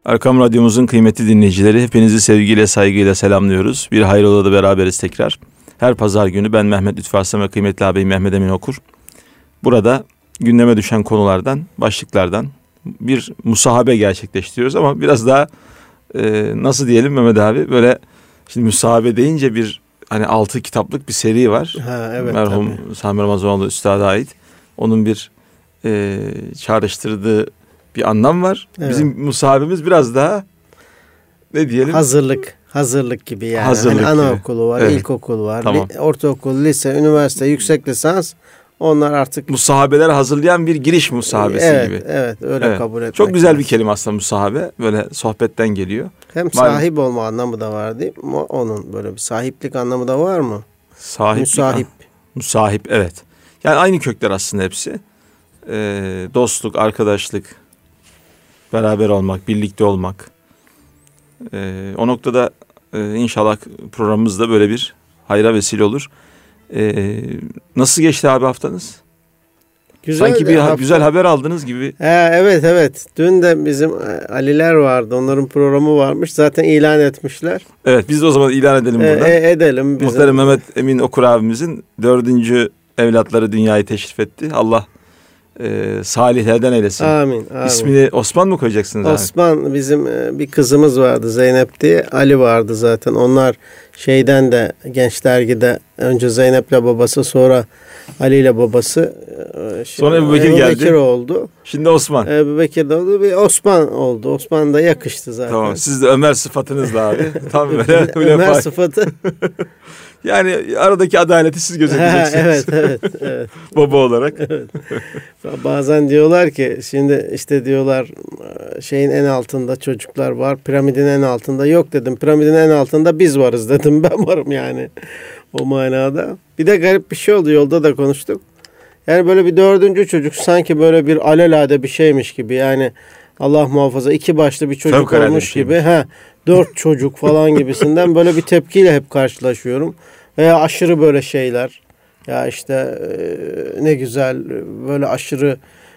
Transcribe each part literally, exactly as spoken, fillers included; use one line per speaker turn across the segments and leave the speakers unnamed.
Erkam Radyomuzun kıymetli dinleyicileri, hepinizi sevgiyle, saygıyla selamlıyoruz. Bir Hayrola'da beraberiz tekrar. Her pazar günü ben Mehmet Lütfü Arslan ve kıymetli ağabeyim Mehmet Emin Okur. Burada gündeme düşen konulardan, başlıklardan bir musahabe gerçekleştiriyoruz ama biraz daha e, nasıl diyelim Mehmet abi, böyle şimdi musahabe deyince bir hani altı kitaplık bir seri var.
Ha, evet,
merhum
tabii.
Sami Ramazanoğlu Üstad'a ait. Onun bir e, çağrıştırdığı bir anlam var. Evet. Bizim musahabemiz biraz daha ne diyelim?
Hazırlık. Hazırlık gibi yani.
Hazırlık
hani
gibi.
anaokulu var,
Evet.
ilkokul var,
Tamam.
ortaokul, lise, üniversite, yüksek lisans. Onlar artık
musahabeler hazırlayan bir giriş musahabesi
evet,
gibi.
Evet, öyle
evet.
kabul etmek.
Çok güzel
lazım.
bir kelime aslında musahabe. Böyle sohbetten geliyor.
Hem var sahip mı? Olma anlamı da var değil mi? Onun böyle bir sahiplik anlamı da var mı?
Sahip.
Müsahip.
Musahip, evet. Yani aynı kökler aslında hepsi. Ee, dostluk, arkadaşlık, beraber olmak, birlikte olmak. Ee, o noktada e, inşallah programımız da böyle bir hayra vesile olur. Ee, nasıl geçti abi haftanız?
Güzel
Sanki bir
hafta.
güzel haber aldınız gibi.
He, evet evet. Dün de bizim Aliler vardı. Onların programı varmış. Zaten ilan etmişler.
Evet, biz de o zaman ilan edelim buradan.
E, edelim. Bizim...
Muhterem Mehmet Emin Okur abimizin dördüncü evlatları dünyayı teşrif etti. Allah e, salihlerden eylesin.
Amin, amin.
İsmini Osman mı koyacaksınız abi?
Osman, bizim e, bir kızımız vardı Zeynep diye. Ali vardı zaten. Onlar şeyden de Genç Dergi'de önce Zeynep'le babası, sonra Ali ile babası. E,
sonra Ebu Bekir
Ebu
geldi.
Bekir oldu.
Şimdi Osman.
Ebu Bekir de oldu. Bir Osman oldu. Osman da yakıştı zaten.
Tamam. Siz de Ömer sıfatınızla abi. Tam böyle.
Ömer sıfatı.
Yani aradaki adaleti siz gözeteceksiniz.
evet, evet, evet.
Baba olarak.
Evet. Bazen diyorlar ki şimdi işte diyorlar şeyin en altında çocuklar var, piramidin en altında. Yok dedim, piramidin en altında biz varız dedim. Ben varım yani o manada. Bir de garip bir şey oldu, yolda da konuştuk. Yani böyle bir dördüncü çocuk sanki böyle bir alelade bir şeymiş gibi, yani Allah muhafaza iki başlı bir çocuk
Fevkalade
olmuş
bir
gibi. Ha, dört çocuk falan gibisinden böyle bir tepkiyle hep karşılaşıyorum. Veya aşırı böyle şeyler. Ya işte e, ne güzel böyle aşırı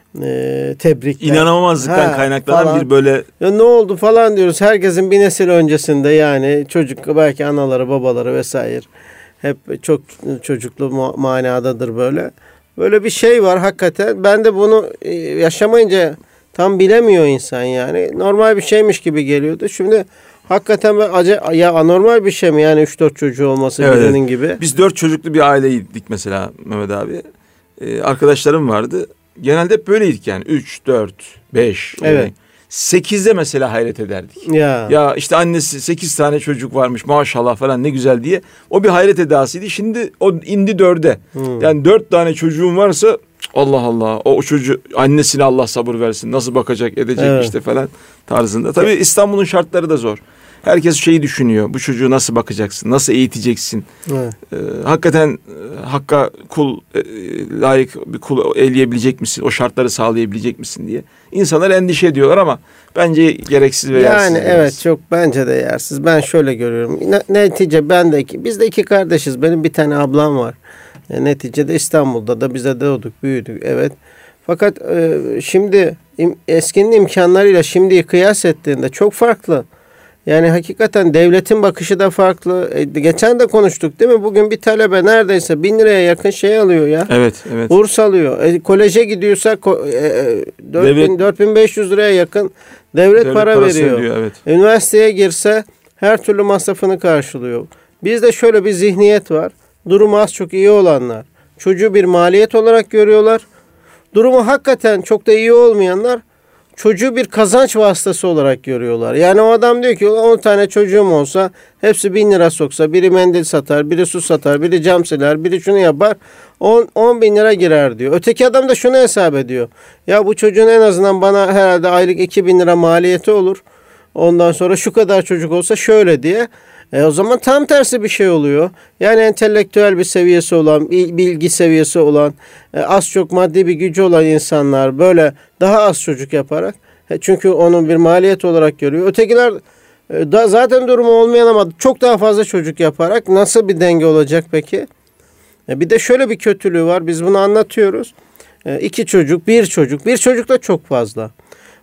e, tebrikler.
İnanamazlıktan ha, kaynaklanan falan. Bir böyle.
Ya ne oldu falan diyoruz. Herkesin bir nesil öncesinde yani çocuk belki anaları babaları vesaire hep çok çocuklu ma- manadadır böyle. Böyle bir şey var hakikaten. Ben de bunu e, yaşamayınca tam bilemiyor insan yani. Normal bir şeymiş gibi geliyordu. Şimdi hakikaten acayip, ya anormal bir şey mi yani üç dört çocuğu olması evet, birinin evet. gibi.
Biz dört çocuklu bir aileydik mesela Mehmet abi. Ee, arkadaşlarım vardı. Genelde hep böyleydik yani. üç, dört, beş.
Evet.
sekizde mesela hayret ederdik.
Ya.
Ya işte annesi sekiz tane çocuk varmış maşallah falan ne güzel diye. O bir hayret edasıydı. Şimdi o indi dörde. Hmm. Yani dört tane çocuğun varsa Allah Allah o çocuğu annesine Allah sabır versin. Nasıl bakacak edecek evet. işte falan tarzında. Tabii İstanbul'un şartları da zor. Herkes şeyi düşünüyor. Bu çocuğu nasıl bakacaksın? Nasıl eğiteceksin? Evet. Ee, hakikaten e, hakka kul e, layık bir kul eleyebilecek misin? O şartları sağlayabilecek misin diye. İnsanlar endişe ediyorlar ama bence gereksiz ve yersiz.
Yani evet biraz. Çok bence de yersiz. Ben şöyle görüyorum. Netice ben de iki, biz de iki kardeşiz. Benim bir tane ablam var. E, neticede İstanbul'da da bize doğduk, büyüdük. Evet. Fakat e, şimdi im, eskinin imkanlarıyla şimdiyi kıyas ettiğinde çok farklı. Yani hakikaten devletin bakışı da farklı. E, geçen de konuştuk değil mi? Bugün bir talebe neredeyse bin liraya yakın şey alıyor ya.
Evet, evet.
Burs alıyor. E, koleje gidiyorsa ko- e, dört bin beş yüz liraya yakın devlet, devlet para veriyor. Ödüyor, evet. Üniversiteye girse her türlü masrafını karşılıyor. Bizde şöyle bir zihniyet var. Durumu az çok iyi olanlar çocuğu bir maliyet olarak görüyorlar. Durumu hakikaten çok da iyi olmayanlar çocuğu bir kazanç vasıtası olarak görüyorlar. Yani o adam diyor ki on tane çocuğum olsa hepsi bin lira soksa, biri mendil satar, biri su satar, biri cam siler, biri şunu yapar, on bin lira girer diyor. Öteki adam da şunu hesap ediyor. Ya bu çocuğun en azından bana herhalde aylık iki bin lira maliyeti olur. Ondan sonra şu kadar çocuk olsa şöyle diye. E o zaman tam tersi bir şey oluyor. Yani entelektüel bir seviyesi olan, bilgi seviyesi olan, e, az çok maddi bir gücü olan insanlar böyle daha az çocuk yaparak, e, çünkü onun bir maliyet olarak görüyor. Ötekiler e, da, zaten durumu olmayan ama çok daha fazla çocuk yaparak nasıl bir denge olacak peki? E, bir de şöyle bir kötülüğü var. Biz bunu anlatıyoruz. E, iki çocuk, bir çocuk. Bir çocuk da çok fazla.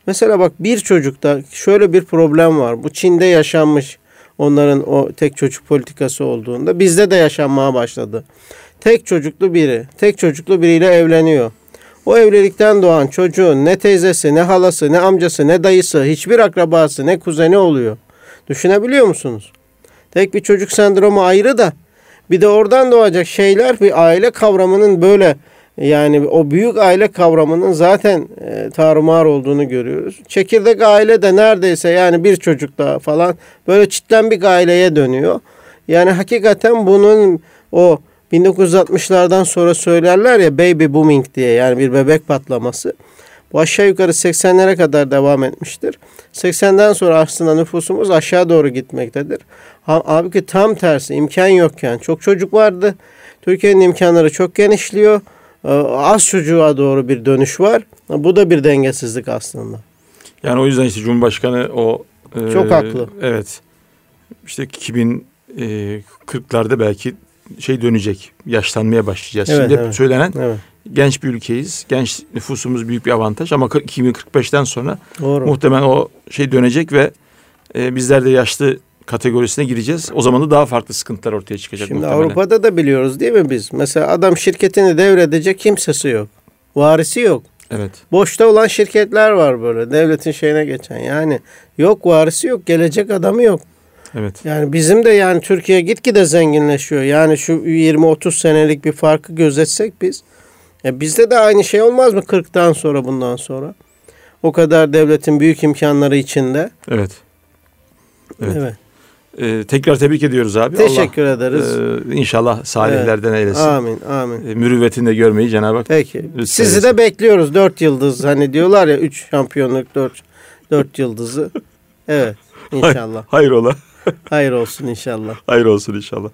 Mesela bak bir çocukta şöyle bir problem var. Bu Çin'de yaşanmış, onların o tek çocuk politikası olduğunda bizde de yaşanmaya başladı. Tek çocuklu biri, tek çocuklu biriyle evleniyor. O evlilikten doğan çocuğun ne teyzesi, ne halası, ne amcası, ne dayısı, hiçbir akrabası, ne kuzeni oluyor. Düşünebiliyor musunuz? Tek bir çocuk sendromu ayrı da bir de oradan doğacak şeyler, bir aile kavramının böyle, yani o büyük aile kavramının zaten e, tarumar olduğunu görüyoruz. Çekirdek aile de neredeyse yani bir çocuk daha falan böyle çitlenbik aileye dönüyor. Yani hakikaten bunun o bin dokuz yüz altmışlardan sonra söylerler ya baby booming diye, yani bir bebek patlaması. Bu aşağı yukarı seksenlere kadar devam etmiştir. seksenden sonra aslında nüfusumuz aşağı doğru gitmektedir. Halbuki tam tersi, imkan yokken çok çocuk vardı. Türkiye'nin imkanları çok genişliyor. Az çocuğa doğru bir dönüş var. Bu da bir dengesizlik aslında.
Yani o yüzden işte Cumhurbaşkanı o...
Çok e, haklı.
Evet. İşte iki bin kırklarda belki şey dönecek. Yaşlanmaya başlayacağız. Evet, Şimdi evet, hep söylenen evet. genç bir ülkeyiz. Genç nüfusumuz büyük bir avantaj ama iki bin kırk beşten sonra Doğru. muhtemelen o şey dönecek ve e, bizler de yaşlı kategorisine gireceğiz. O zaman da daha farklı sıkıntılar ortaya çıkacak.
Şimdi muhtemelen. Avrupa'da da biliyoruz değil mi biz? Mesela adam şirketini devredecek, kimsesi yok. Varisi yok.
Evet.
Boşta olan şirketler var böyle. Devletin şeyine geçen. Yani yok, varisi yok. Gelecek adamı yok.
Evet.
Yani bizim de yani Türkiye gitgide zenginleşiyor. Yani şu yirmi otuz senelik bir farkı gözetsek biz. Ya bizde de aynı şey olmaz mı kırktan sonra, bundan sonra? O kadar devletin büyük imkanları içinde.
Evet. Evet.
Evet.
Ee, tekrar tebrik ediyoruz abi.
Teşekkür
Allah,
ederiz.
E, inşallah salihlerden evet. eylesin.
Amin, amin.
E, mürüvvetini de görmeyi Cenab-ı Hak.
Peki. Sizi eylesin. De bekliyoruz. Dört yıldız. Hani diyorlar ya, üç şampiyonluk, dört, dört yıldızı. Evet. İnşallah.
Hayır ola.
Hayır olsun inşallah.
Hayır olsun inşallah.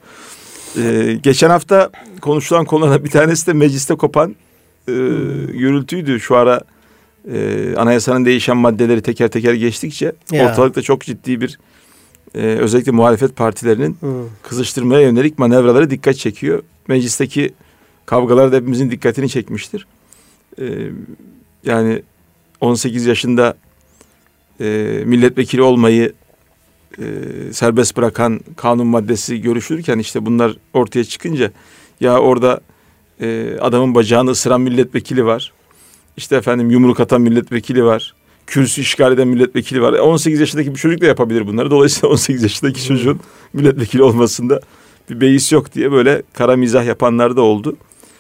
Ee, geçen hafta konuşulan konulardan bir tanesi de mecliste kopan e, hmm. gürültüydü. Şu ara e, anayasanın değişen maddeleri teker teker geçtikçe ya. ortalıkta çok ciddi bir e, özellikle muhalefet partilerinin hmm. kızıştırmaya yönelik manevraları dikkat çekiyor. Meclisteki kavgalar da hepimizin dikkatini çekmiştir. E, yani on sekiz yaşında e, milletvekili olmayı e, serbest bırakan kanun maddesi görüşülürken işte bunlar ortaya çıkınca ya orada e, adamın bacağını ısıran milletvekili var. İşte efendim yumruk atan milletvekili var. Kürsü işgal eden milletvekili var. on sekiz yaşındaki bir çocuk da yapabilir bunları. Dolayısıyla on sekiz yaşındaki çocuğun milletvekili olmasında bir beis yok diye böyle kara mizah yapanlar da oldu.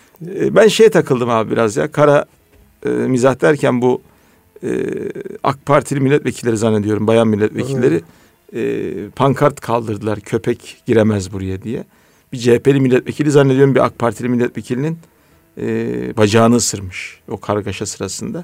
E, ben şeye takıldım abi biraz ya. Kara e, mizah derken bu e, AK Partili milletvekilleri zannediyorum. Bayan milletvekilleri e, pankart kaldırdılar. Köpek giremez buraya diye. Bir C H P'li milletvekili zannediyorum bir AK Partili milletvekilinin e, bacağını ısırmış o kargaşa sırasında.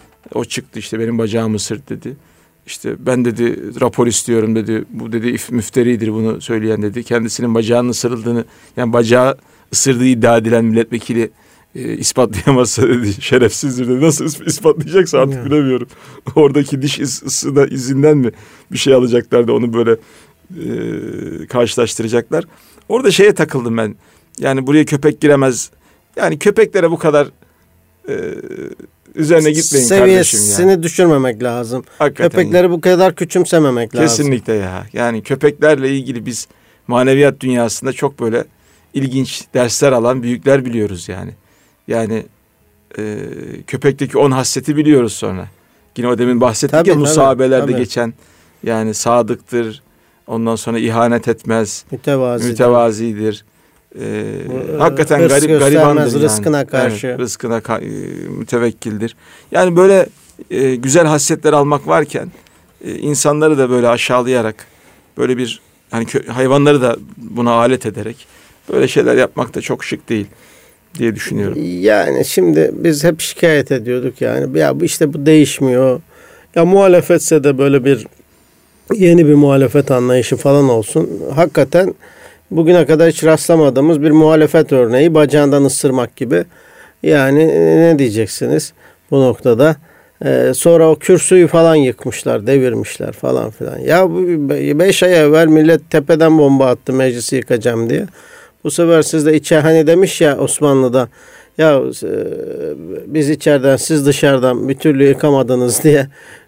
O çıktı işte benim bacağımı ısırdı dedi. İşte ben dedi rapor istiyorum dedi. Bu dedi müfteridir bunu söyleyen dedi. Kendisinin bacağının ısırıldığını, yani bacağı ısırdığı iddia edilen milletvekili e, ispatlayamazsa dedi şerefsizdir dedi. Nasıl ispatlayacaksa artık ya. bilemiyorum. Oradaki diş ısı da izinden mi bir şey alacaklar da onu böyle e, karşılaştıracaklar. Orada şeye takıldım ben. Yani buraya köpek giremez. Yani köpeklere bu kadar e, üzerine gitmeyin kardeşim ya.
Seviyesini düşürmemek lazım.
Hakikaten
köpekleri bu kadar küçümsememek lazım.
Kesinlikle ya. Yani köpeklerle ilgili biz maneviyat dünyasında çok böyle ilginç dersler alan büyükler biliyoruz yani. Yani e, köpekteki on hasleti biliyoruz sonra. Yine o demin bahsettik tabii, ya musahabelerde tabii. geçen yani sadıktır. Ondan sonra ihanet etmez.
Mütevazidir.
Mütevazidir. Ee, hakikaten hırs garip garibandır yani.
Rızkına karşı.
Yani, rızkına ka- e, mütevekkildir. Yani böyle e, güzel hasletler almak varken e, insanları da böyle aşağılayarak böyle bir hani kö- hayvanları da buna alet ederek böyle şeyler yapmak da çok şık değil diye düşünüyorum.
Yani şimdi biz hep şikayet ediyorduk yani. Ya bu işte bu değişmiyor. Ya muhalefetse de böyle bir yeni bir muhalefet anlayışı falan olsun. Hakikaten bugüne kadar hiç rastlamadığımız bir muhalefet örneği, bacağından ısırmak gibi. Yani ne diyeceksiniz bu noktada? Ee, sonra o kürsüyü falan yıkmışlar, devirmişler falan filan. Ya bu beş ay evvel millet tepeden bomba attı meclisi yıkacağım diye. Bu sefer siz de içe hani demiş ya Osmanlı'da ya e, biz içeriden siz dışarıdan bir türlü yıkamadınız diye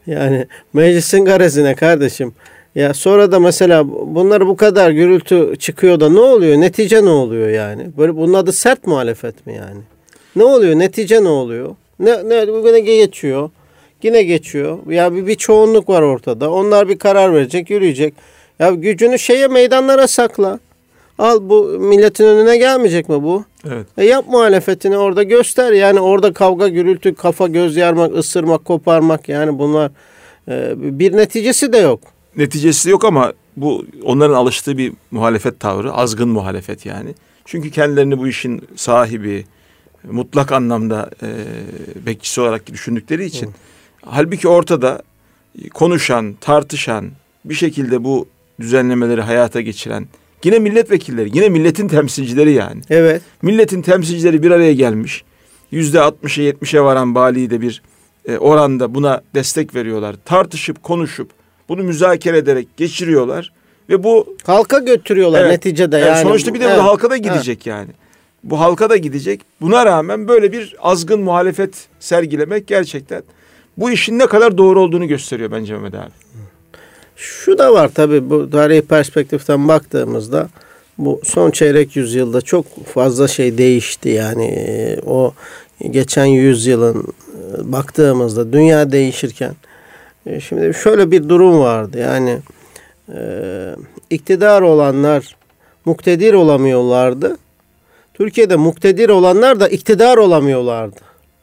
Yani meclisin garesine kardeşim. Ya sonra da mesela bunlar bu kadar gürültü çıkıyor da ne oluyor? Netice ne oluyor yani? Böyle bunun adı sert muhalefet mi yani? Ne oluyor? Netice ne oluyor? Ne ne yine geçiyor. Yine geçiyor. Ya bir, bir çoğunluk var ortada. Onlar bir karar verecek, yürüyecek. Ya gücünü şeye, meydanlara sakla. Al, bu milletin önüne gelmeyecek mi bu?
Evet.
E yap muhalefetini orada, göster. Yani orada kavga, gürültü, kafa göz yarmak, ısırmak, koparmak, yani bunlar e, bir neticesi de yok.
Neticesi yok ama bu onların alıştığı bir muhalefet tavrı, azgın muhalefet yani. Çünkü kendilerini bu işin sahibi, mutlak anlamda e, bekçisi olarak düşündükleri için. Hı. Halbuki ortada konuşan, tartışan, bir şekilde bu düzenlemeleri hayata geçiren yine milletvekilleri, yine milletin temsilcileri yani.
Evet.
Milletin temsilcileri bir araya gelmiş. Yüzde altmışa yetmişe varan balide bir e, oranda buna destek veriyorlar. Tartışıp, konuşup, bunu müzakere ederek geçiriyorlar. Ve bu
halka götürüyorlar, evet, neticede yani.
yani. Sonuçta bir de
evet.
bu halka da gidecek evet. yani. Bu halka da gidecek. Buna rağmen böyle bir azgın muhalefet sergilemek gerçekten bu işin ne kadar doğru olduğunu gösteriyor bence Mehmet abi.
Şu da var tabii, bu tarihi perspektiften baktığımızda bu son çeyrek yüzyılda çok fazla şey değişti. Yani o geçen yüzyılın baktığımızda dünya değişirken şimdi şöyle bir durum vardı. Yani e, iktidar olanlar muktedir olamıyorlardı. Türkiye'de muktedir olanlar da iktidar olamıyorlardı.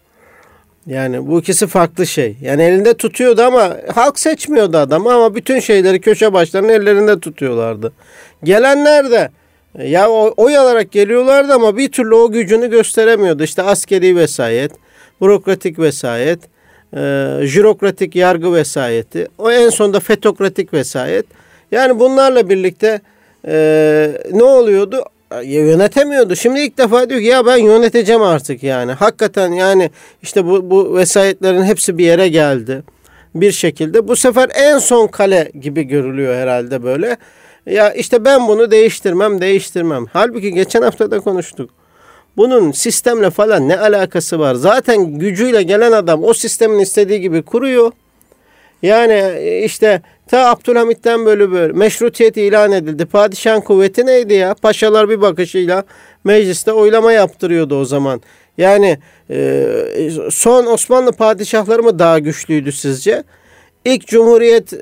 Yani bu ikisi farklı şey. Yani elinde tutuyordu ama halk seçmiyordu adamı, ama bütün şeyleri, köşe başlarını ellerinde tutuyorlardı. Gelenler de ya oy alarak geliyorlardı ama bir türlü o gücünü gösteremiyordu. İşte askeri vesayet, bürokratik vesayet, e, jürokratik yargı vesayeti, o en sonunda fetokratik vesayet. Yani bunlarla birlikte e, ne oluyordu? Yönetemiyordu. Şimdi ilk defa diyor ki ya ben yöneteceğim artık yani. Hakikaten yani işte bu, bu vesayetlerin hepsi bir yere geldi. Bir şekilde. Bu sefer en son kale gibi görülüyor herhalde böyle. Ya işte ben bunu değiştirmem, değiştirmem. Halbuki geçen hafta da konuştuk. Bunun sistemle falan ne alakası var? Zaten gücüyle gelen adam o sistemin istediği gibi kuruyor. Yani işte ta Abdülhamit'ten böyle böyle meşrutiyet ilan edildi. Padişahın kuvveti neydi ya? Paşalar bir bakışıyla mecliste oylama yaptırıyordu o zaman. Yani e, son Osmanlı padişahları mı daha güçlüydü sizce? İlk Cumhuriyet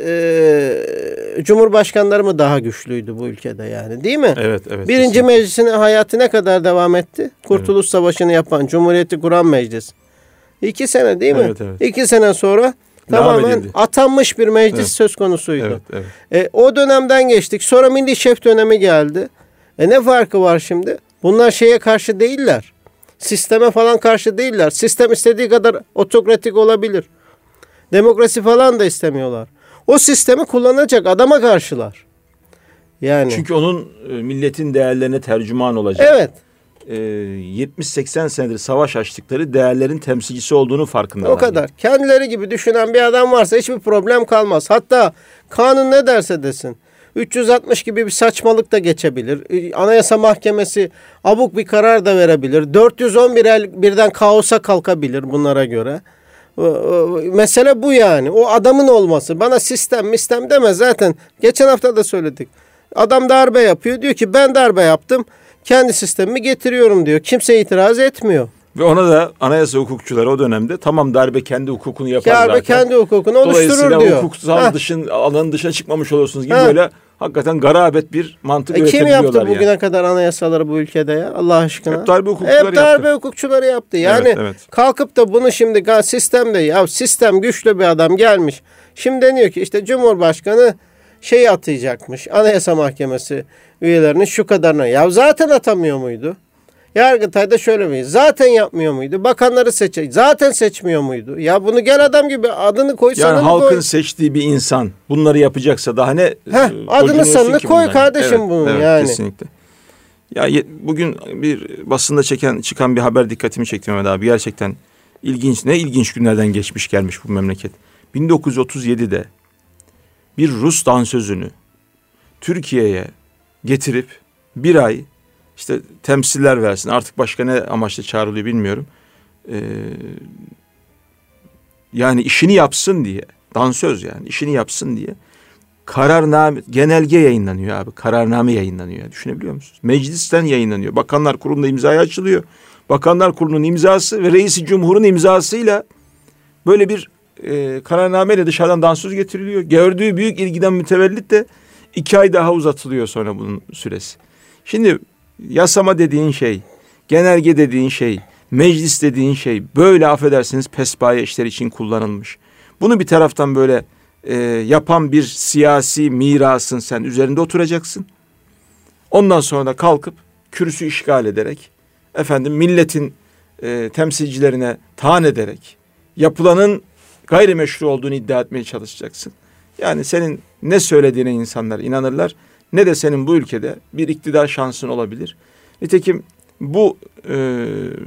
e, Cumhurbaşkanları mı daha güçlüydü bu ülkede yani, değil mi?
Evet, evet.
Birinci
kesinlikle.
meclisin hayatı ne kadar devam etti? Kurtuluş evet. Savaşı'nı yapan, Cumhuriyeti kuran meclis. İki sene değil mi?
Evet, evet.
İki sene sonra tamamen atanmış bir meclis evet. söz konusuydu.
Evet, evet.
E, o dönemden geçtik. Sonra Milli Şef dönemi geldi. E, ne farkı var şimdi? Bunlar şeye karşı değiller. Sisteme falan karşı değiller. Sistem istediği kadar otokratik olabilir. Demokrasi falan da istemiyorlar. O sistemi kullanacak adama karşılar. Yani.
Çünkü onun milletin değerlerine tercüman olacak.
Evet.
yetmiş seksen senedir savaş açtıkları değerlerin temsilcisi olduğunu farkındalar.
O kadar. Kendileri gibi düşünen bir adam varsa hiçbir problem kalmaz. Hatta kanun ne derse desin. üç yüz altmış gibi bir saçmalık da geçebilir. Anayasa Mahkemesi abuk bir karar da verebilir. dört yüz on bir el birden kaosa kalkabilir bunlara göre. Mesele bu yani. O adamın olması. Bana sistem mistem deme zaten. Geçen hafta da söyledik. Adam darbe yapıyor. Diyor ki ben darbe yaptım. Kendi sistemimi getiriyorum diyor. Kimse itiraz etmiyor.
Ve ona da anayasa hukukçuları o dönemde tamam darbe kendi hukukunu yapar
darbe
zaten.
Darbe kendi hukukunu oluşturur diyor.
Dolayısıyla hukuksal dışın, alanın dışına çıkmamış olursunuz gibi ha. böyle hakikaten garabet bir mantık
e
üretebiliyorlar.
Kim yaptı bugüne
yani.
kadar anayasaları bu ülkede ya Allah aşkına?
Hep darbe hukukçuları
Hep darbe
yaptı.
hukukçuları yaptı. Yani
evet, evet.
kalkıp da bunu şimdi sistemde ya sistem güçlü bir adam gelmiş. Şimdi deniyor ki işte Cumhurbaşkanı şeyi atayacakmış. Anayasa Mahkemesi üyelerinin şu kadarına. Ya zaten atamıyor muydu? Yargıtay'da şöyle mi? Zaten yapmıyor muydu? Bakanları seçecek. Zaten seçmiyor muydu? Ya bunu gel adam gibi adını koy.
Yani halkın koy. seçtiği bir insan bunları yapacaksa daha ne?
Heh, adını sanını koy bundan. Kardeşim evet, bunun
evet,
yani.
Kesinlikle. Ya bugün bir basında çeken çıkan bir haber dikkatimi çekti Mehmet abi. Gerçekten ilginç. Ne ilginç günlerden geçmiş gelmiş bu memleket. bin dokuz yüz otuz yedide bir Rus dansözünü Türkiye'ye getirip bir ay işte temsiller versin. Artık başka ne amaçla çağrılıyor bilmiyorum. Ee, yani işini yapsın diye dansöz yani işini yapsın diye kararname, genelge yayınlanıyor abi. Kararname yayınlanıyor. Düşünebiliyor musunuz? Meclisten yayınlanıyor. Bakanlar Kurulu'nda imzaya açılıyor. Bakanlar Kurulu'nun imzası ve Reis-i Cumhur'un imzasıyla böyle bir e, kararnameyle dışarıdan dansöz getiriliyor. Gördüğü büyük ilgiden mütevellit de iki ay daha uzatılıyor sonra bunun süresi. Şimdi yasama dediğin şey, genelge dediğin şey, meclis dediğin şey böyle affedersiniz pespaye işler için kullanılmış. Bunu bir taraftan böyle e, yapan bir siyasi mirasın sen üzerinde oturacaksın. Ondan sonra da kalkıp kürsü işgal ederek efendim milletin e, temsilcilerine taan ederek yapılanın gayrimeşru olduğunu iddia etmeye çalışacaksın. Yani senin ne söylediğine insanlar inanırlar ne de senin bu ülkede bir iktidar şansın olabilir. Nitekim bu e,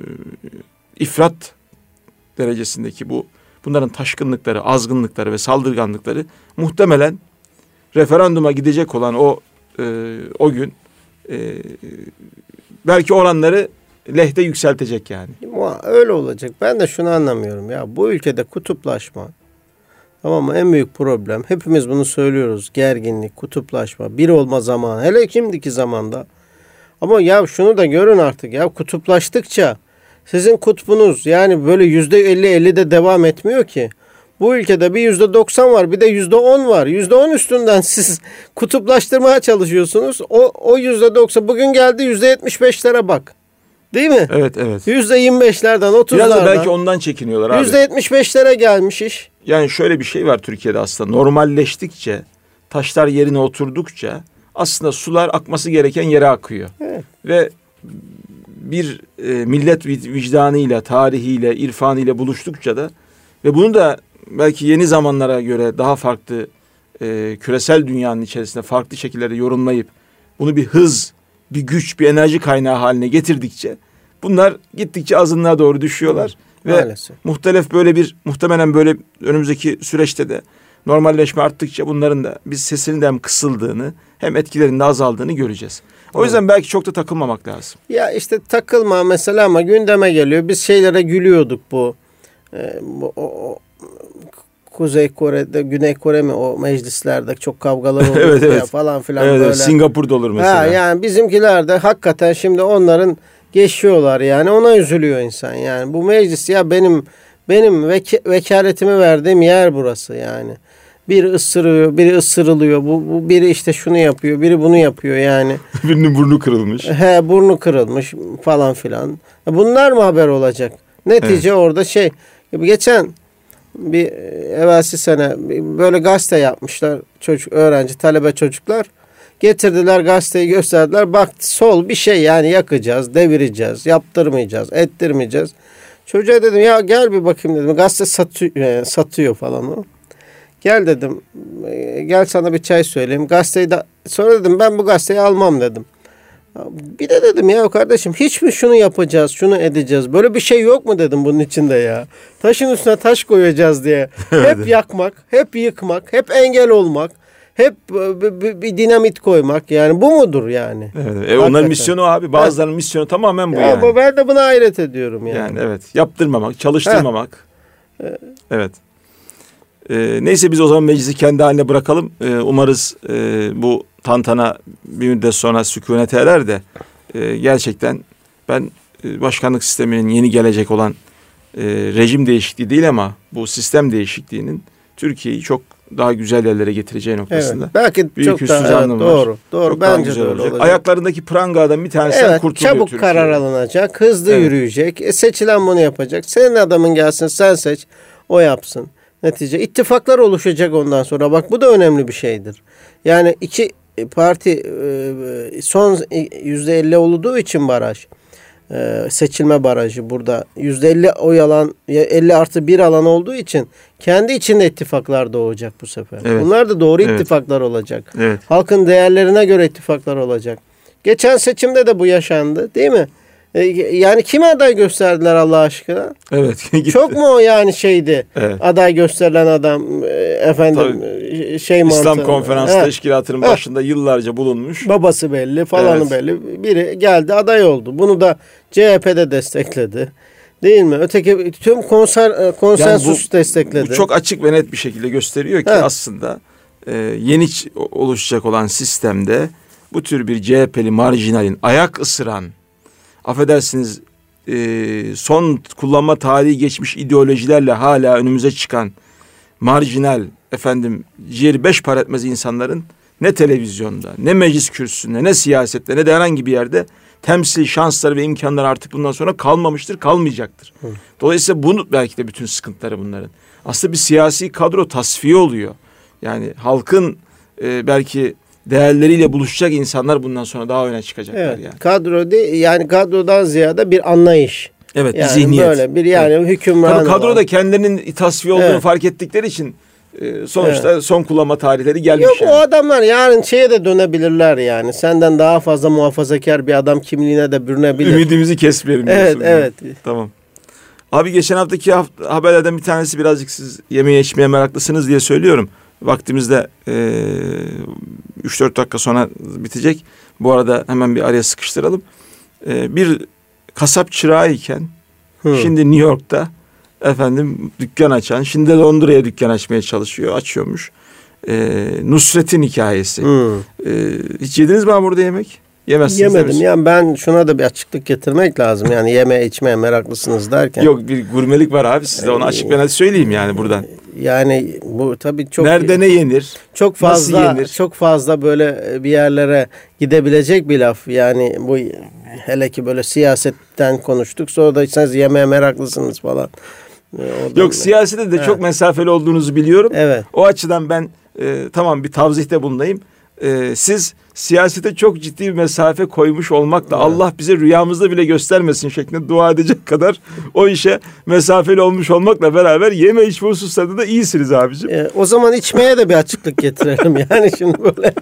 ifrat derecesindeki bu bunların taşkınlıkları, azgınlıkları ve saldırganlıkları muhtemelen referanduma gidecek olan o e, o gün e, belki oranları lehte yükseltecek yani.
Öyle olacak. Ben de şunu anlamıyorum ya. Bu ülkede kutuplaşma, tamam mı? En büyük problem. Hepimiz bunu söylüyoruz. Gerginlik, kutuplaşma, bir olma zamanı. Hele şimdiki zamanda. Ama ya şunu da görün artık ya. Kutuplaştıkça sizin kutbunuz yani böyle yüzde elli ellide devam etmiyor ki. Bu ülkede bir yüzde doksan var, bir de yüzde on var. Yüzde on üstünden siz kutuplaştırmaya çalışıyorsunuz. O o yüzde doksan bugün geldi yüzde yetmiş beşlere bak. Değil mi?
Evet, evet.
yüzde yirmi beşlerden, otuzlardan.
Biraz da belki ondan çekiniyorlar abi.
yüzde yetmiş beşlere gelmiş iş.
Yani şöyle bir şey var Türkiye'de aslında. Normalleştikçe, taşlar yerine oturdukça aslında sular akması gereken yere akıyor. Evet. Ve bir e, millet vicdanıyla, tarihiyle, irfanıyla buluştukça da ve bunu da belki yeni zamanlara göre daha farklı e, küresel dünyanın içerisinde farklı şekillerde yorumlayıp bunu bir hız, bir güç, bir enerji kaynağı haline getirdikçe bunlar gittikçe azınlığa doğru düşüyorlar. Evet, ve maalesef. muhtelif böyle bir muhtemelen böyle önümüzdeki süreçte de normalleşme arttıkça bunların da biz sesinin de hem kısıldığını hem etkilerinin de azaldığını göreceğiz. O evet. yüzden belki çok da takılmamak lazım.
Ya işte takılma mesela ama gündeme geliyor. Biz şeylere gülüyorduk bu. Ee, bu o, o, Kuzey Kore'de, Güney Kore mi o meclislerde çok kavgalar oluyor
evet, evet.
ya falan filan
evet,
böyle.
Evet, Singapur'da olur mesela.
Ha, yani bizimkiler de hakikaten şimdi onların geçiyorlar yani ona üzülüyor insan yani. Bu meclis ya benim benim vek- vekaletimi verdiğim yer burası yani. Biri ısırıyor, biri ısırılıyor. Bu, bu biri işte şunu yapıyor, biri bunu yapıyor yani.
Birinin burnu kırılmış.
He, burnu kırılmış falan filan. Bunlar mı haber olacak? Netice evet. orada şey. Geçen bir evvelsi sene böyle gazete yapmışlar. Çocuk, öğrenci, talebe çocuklar. Getirdiler gazeteyi gösterdiler. Bak sol bir şey yani yakacağız, devireceğiz, yaptırmayacağız, ettirmeyeceğiz. Çocuğa dedim ya gel bir bakayım dedim. Gazete satıyor, satıyor falan o. Gel dedim. Gel sana bir çay söyleyeyim. Gazeteyi de sonra dedim ben bu gazeteyi almam dedim. Bir de dedim ya kardeşim hiç mi şunu yapacağız, şunu edeceğiz? Böyle bir şey yok mu dedim bunun içinde ya. Taşın üstüne taş koyacağız diye. Hep yakmak, hep yıkmak, hep engel olmak, hep bir, bir dinamit koymak. Yani bu mudur yani?
Evet, e onların misyonu abi. Bazılarının evet. misyonu tamamen bu ya yani.
Ben de buna hayret ediyorum yani.
Yani evet. Yaptırmamak, çalıştırmamak. Evet. evet. Ee, neyse biz o zaman meclisi kendi haline bırakalım. Ee, umarız e, bu tantana bir müddet sonra sükunete erer de e, gerçekten ben e, başkanlık sisteminin yeni gelecek olan e, rejim değişikliği değil ama bu sistem değişikliğinin Türkiye'yi çok daha güzel yerlere getireceği noktasında.
Evet, belki büyük çok daha evet, doğru. Doğru.
Çok
bence
güzel
doğru
olacak. Ayaklarındaki prangadan bir tanesinden
evet,
kurtuluyor
çabuk
Türkiye.
karar alınacak, hızlı
evet.
yürüyecek. E, seçilen bunu yapacak. Senin adamın gelsin, sen seç, o yapsın. Netice ittifaklar oluşacak ondan sonra. Bak bu da önemli bir şeydir. Yani iki parti son yüzde elli olduğu için baraj, seçilme barajı burada yüzde elli oy alan, elli artı bir alan olduğu için kendi içinde ittifaklar doğacak bu sefer. Evet. Bunlar da doğru evet. ittifaklar olacak. Evet. Halkın değerlerine göre ittifaklar olacak. Geçen seçimde de bu yaşandı, değil mi? Yani kime aday gösterdiler Allah aşkına?
Evet.
Çok mu o yani şeydi? Evet. Aday gösterilen adam efendim Tabii, şey mantığı.
İslam Konferansı ha. Teşkilatı'nın ha. başında yıllarca bulunmuş.
Babası belli, falanı evet. belli. Biri geldi aday oldu. Bunu da C H P'de destekledi. Değil mi? Öteki tüm konser, konsensus yani bu, destekledi.
Bu çok açık ve net bir şekilde gösteriyor ki evet. aslında e, yeni oluşacak olan sistemde bu tür bir C H P'li marjinalin ayak ısıran, affedersiniz e, son kullanma tarihi geçmiş ideolojilerle hala önümüze çıkan marjinal, efendim ciğeri beş para etmez insanların ne televizyonda, ne meclis kürsüsünde, ne siyasette, ne de herhangi bir yerde temsil şansları ve imkanları artık bundan sonra kalmamıştır, kalmayacaktır. Hı. Dolayısıyla bunu belki de bütün sıkıntıları bunların. Aslında bir siyasi kadro tasfiye oluyor. Yani halkın e, belki değerleriyle buluşacak insanlar bundan sonra daha öne çıkacaklar evet, yani.
Kadro değil, yani kadrodan ziyade bir anlayış.
Evet,
yani
bir zihniyet.
Böyle bir yani evet. hükümran.
Tabii kadro da kendilerinin tasfiye olduğunu evet. fark ettikleri için e, sonuçta evet. son kullanma tarihleri gelmiş.
Yok
yani.
O adamlar yarın şeye de dönebilirler yani. Senden daha fazla muhafazakar bir adam kimliğine de bürünebilir.
Ümidimizi kesmeyelim.
Evet, evet.
Yani. Tamam. Abi geçen haftaki hafta, haberlerden bir tanesi birazcık siz yemeğe içmeye meraklısınız diye söylüyorum. Vaktimizde e, üç dört dakika sonra bitecek. Bu arada hemen bir araya sıkıştıralım. E, bir kasap çırağı iken hmm. şimdi New York'ta efendim dükkan açan, şimdi de Londra'ya dükkan açmaya çalışıyor, açıyormuş. E, Nusret'in hikayesi. Hmm. E, hiç yediniz mi burada yemek? Yemezsiniz.
Yemedim. Yani ben şuna da bir açıklık getirmek lazım. Yani yeme içmeye meraklısınız derken.
Yok, bir gurmelik var abi sizde. Onu açık ben hadi söyleyeyim yani buradan.
Yani bu tabii çok.
Nerede ne yenir?
Çok fazla yenir? Çok fazla böyle bir yerlere gidebilecek bir laf. Yani bu hele ki böyle siyasetten konuştuk. Sonra da siz yemeğe meraklısınız falan.
Yok da, siyasete de evet. çok mesafeli olduğunuzu biliyorum.
Evet.
O açıdan ben e, tamam bir tavzihte bulunayım. E, siz siyasete çok ciddi bir mesafe koymuş olmakla evet. Allah bize rüyamızda bile göstermesin şeklinde dua edecek kadar o işe mesafeli olmuş olmakla beraber yeme içme hususlarında da iyisiniz abicim.
E, o zaman içmeye de bir açıklık getirelim. Yani şimdi böyle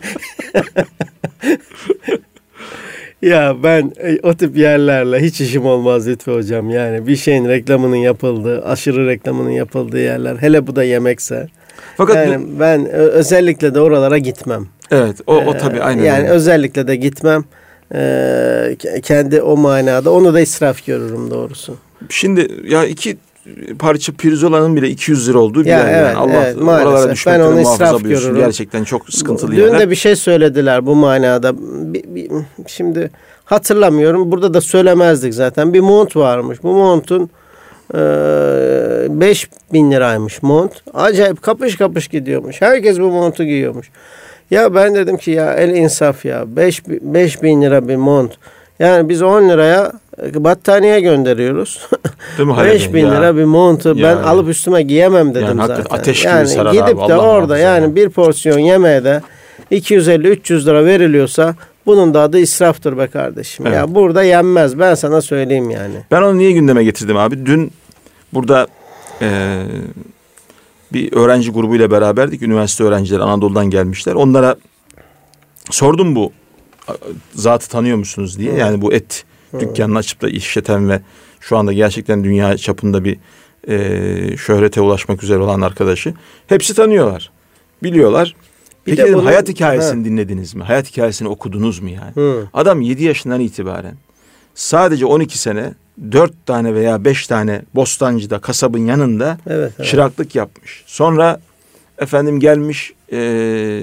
ya ben o tip yerlerle hiç işim olmaz Lütfü Hocam. Yani bir şeyin reklamının yapıldığı, aşırı reklamının yapıldığı yerler. Hele bu da yemekse. Fakat yani bu... ben özellikle de oralara gitmem.
Evet, o, o tabii aynen.
Yani öyle. Özellikle de gitmem. Ee, kendi o manada onu da israf görürüm doğrusu.
Şimdi ya iki parça pirzolanın bile iki yüz lira olduğu bir
ya
yer
evet,
yani. Allah
evet, oralara
düşmekten ben onu israf görürüm. Gerçekten çok sıkıntılı
Dün
yerler.
Dün de bir şey söylediler bu manada. Bir, bir, şimdi hatırlamıyorum. Burada da söylemezdik zaten. Bir mont varmış. Bu montun beş bin liraymış mont. Acayip kapış kapış gidiyormuş. Herkes bu montu giyiyormuş. Ya ben dedim ki ya el insaf ya. beş bin lira bir mont. Yani biz on liraya battaniye gönderiyoruz. beş bin lira bir montu yani. Ben alıp üstüme giyemem dedim yani zaten.
Ateş
yani
gibi sarar
gidip
abi,
de
Allah
orada yani
ya.
bir porsiyon yemeğe de iki yüz elli üç yüz lira veriliyorsa bunun da adı israftır be kardeşim. Evet. Ya burada yenmez. Ben sana söyleyeyim yani.
Ben onu niye gündeme getirdim abi? Dün burada e, bir öğrenci grubuyla beraberdik. Üniversite öğrencileri Anadolu'dan gelmişler. Onlara sordum bu zatı tanıyor musunuz diye. Hı. Yani bu et Hı. dükkanını açıp da işleten ve şu anda gerçekten dünya çapında bir e, şöhrete ulaşmak üzere olan arkadaşı. Hepsi tanıyorlar. Biliyorlar. Bir Peki dedim, bunun, hayat hikayesini he. dinlediniz mi? Hayat hikayesini okudunuz mu yani? Hı. Adam yedi yaşından itibaren sadece on iki sene dört tane veya beş tane Bostancı'da, kasabın yanında evet, evet. çıraklık yapmış. Sonra efendim gelmiş ee,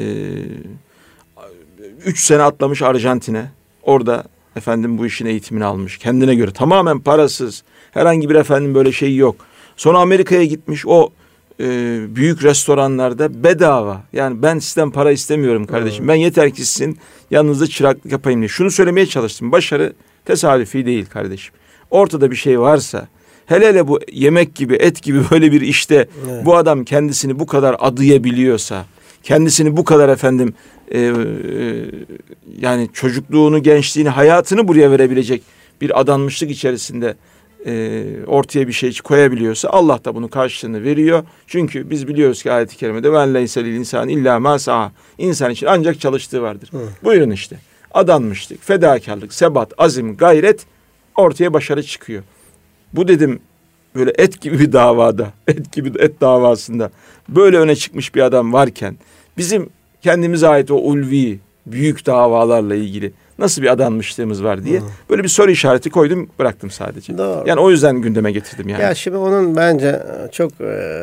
üç sene atlamış Arjantin'e. Orada efendim bu işin eğitimini almış. Kendine göre tamamen parasız. Herhangi bir efendim böyle şey yok. Sonra Amerika'ya gitmiş. O e, büyük restoranlarda bedava. Yani ben sizden para istemiyorum kardeşim. Hmm. Ben yeter ki sizin yanınızda çıraklık yapayım diye. Şunu söylemeye çalıştım. Başarı tesadüfi değil kardeşim. Ortada bir şey varsa, hele hele bu yemek gibi, et gibi böyle bir işte evet. bu adam kendisini bu kadar adayabiliyorsa, kendisini bu kadar efendim e, e, yani çocukluğunu, gençliğini, hayatını buraya verebilecek bir adanmışlık içerisinde e, ortaya bir şey koyabiliyorsa Allah da bunun karşılığını veriyor. Çünkü biz biliyoruz ki ayet-i kerimede ve leyselil insan illa ma sa'a. İnsan için ancak çalıştığı vardır. Hı. Buyurun işte. Adanmışlık, fedakarlık, sebat, azim, gayret ortaya başarı çıkıyor. Bu dedim böyle et gibi bir davada, et gibi et davasında böyle öne çıkmış bir adam varken bizim kendimize ait o ulvi büyük davalarla ilgili nasıl bir adanmışlığımız var diye. Hı. Böyle bir soru işareti koydum, bıraktım sadece.
Doğru.
Yani o yüzden gündeme getirdim yani.
Ya şimdi onun bence çok e,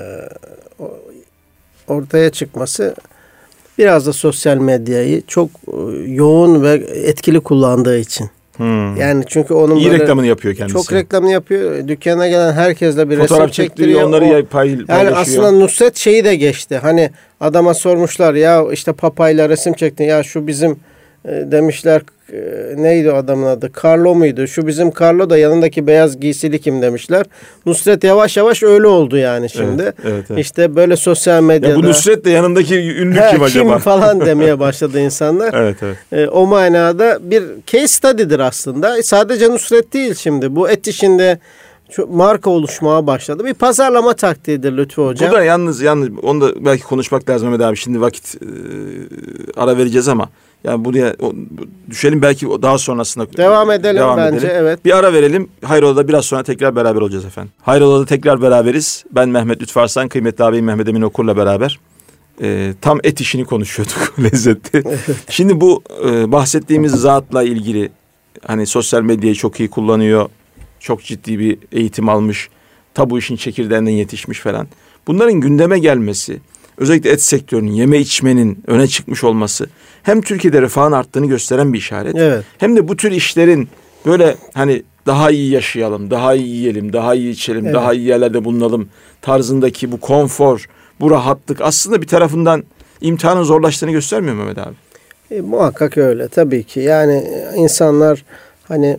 ortaya çıkması biraz da sosyal medyayı çok yoğun ve etkili kullandığı için. Hmm. Yani çünkü onun
İyi böyle reklamını yapıyor kendisi.
Çok reklamını yapıyor. Dükkana gelen herkesle bir
fotoğraf
resim çektiriyor.
Onları o, paylaşıyor.
Yani aslında Nusret şeyi de geçti. Hani adama sormuşlar ya işte papayla resim çektin. Ya şu bizim e, demişler e, neydi o adamın adı? Carlo muydu? Şu bizim Carlo da yanındaki beyaz giysili kim demişler. Nusret yavaş yavaş öyle oldu yani şimdi. Evet, evet, evet. İşte böyle sosyal medyada.
Ya bu Nusret de yanındaki ünlü he, kim acaba?
Kim falan demeye başladı insanlar.
Evet, evet.
E, o manada bir case study'dir aslında. Sadece Nusret değil şimdi. Bu et işinde marka oluşmaya başladı. Bir pazarlama taktiğidir Lütfü Hocam.
Bu da yalnız yalnız onu da belki konuşmak lazım Mehmet abi. Şimdi vakit e, ara vereceğiz ama yani buraya o, düşelim belki daha sonrasında.
Devam edelim devam bence edelim. Evet.
Bir ara verelim. Hayrola'da biraz sonra tekrar beraber olacağız efendim. Hayrola'da tekrar beraberiz. Ben Mehmet Lütfü Arslan, kıymetli ağabeyim Mehmet Emin Okur'la beraber. E, tam et işini konuşuyorduk. Lezzetli. Evet. Şimdi bu e, bahsettiğimiz zatla ilgili hani sosyal medyayı çok iyi kullanıyor. Çok ciddi bir eğitim almış. Tabu işin çekirdeğinden yetişmiş falan. Bunların gündeme gelmesi, özellikle et sektörünün, yeme içmenin öne çıkmış olması hem Türkiye'de refahın arttığını gösteren bir işaret.
Evet.
Hem de bu tür işlerin böyle hani daha iyi yaşayalım, daha iyi yiyelim, daha iyi içelim, evet. daha iyi yerlerde bulunalım tarzındaki bu konfor, bu rahatlık aslında bir tarafından imtihanın zorlaştığını göstermiyor mu Mehmet abi?
E, muhakkak öyle tabii ki. Yani insanlar hani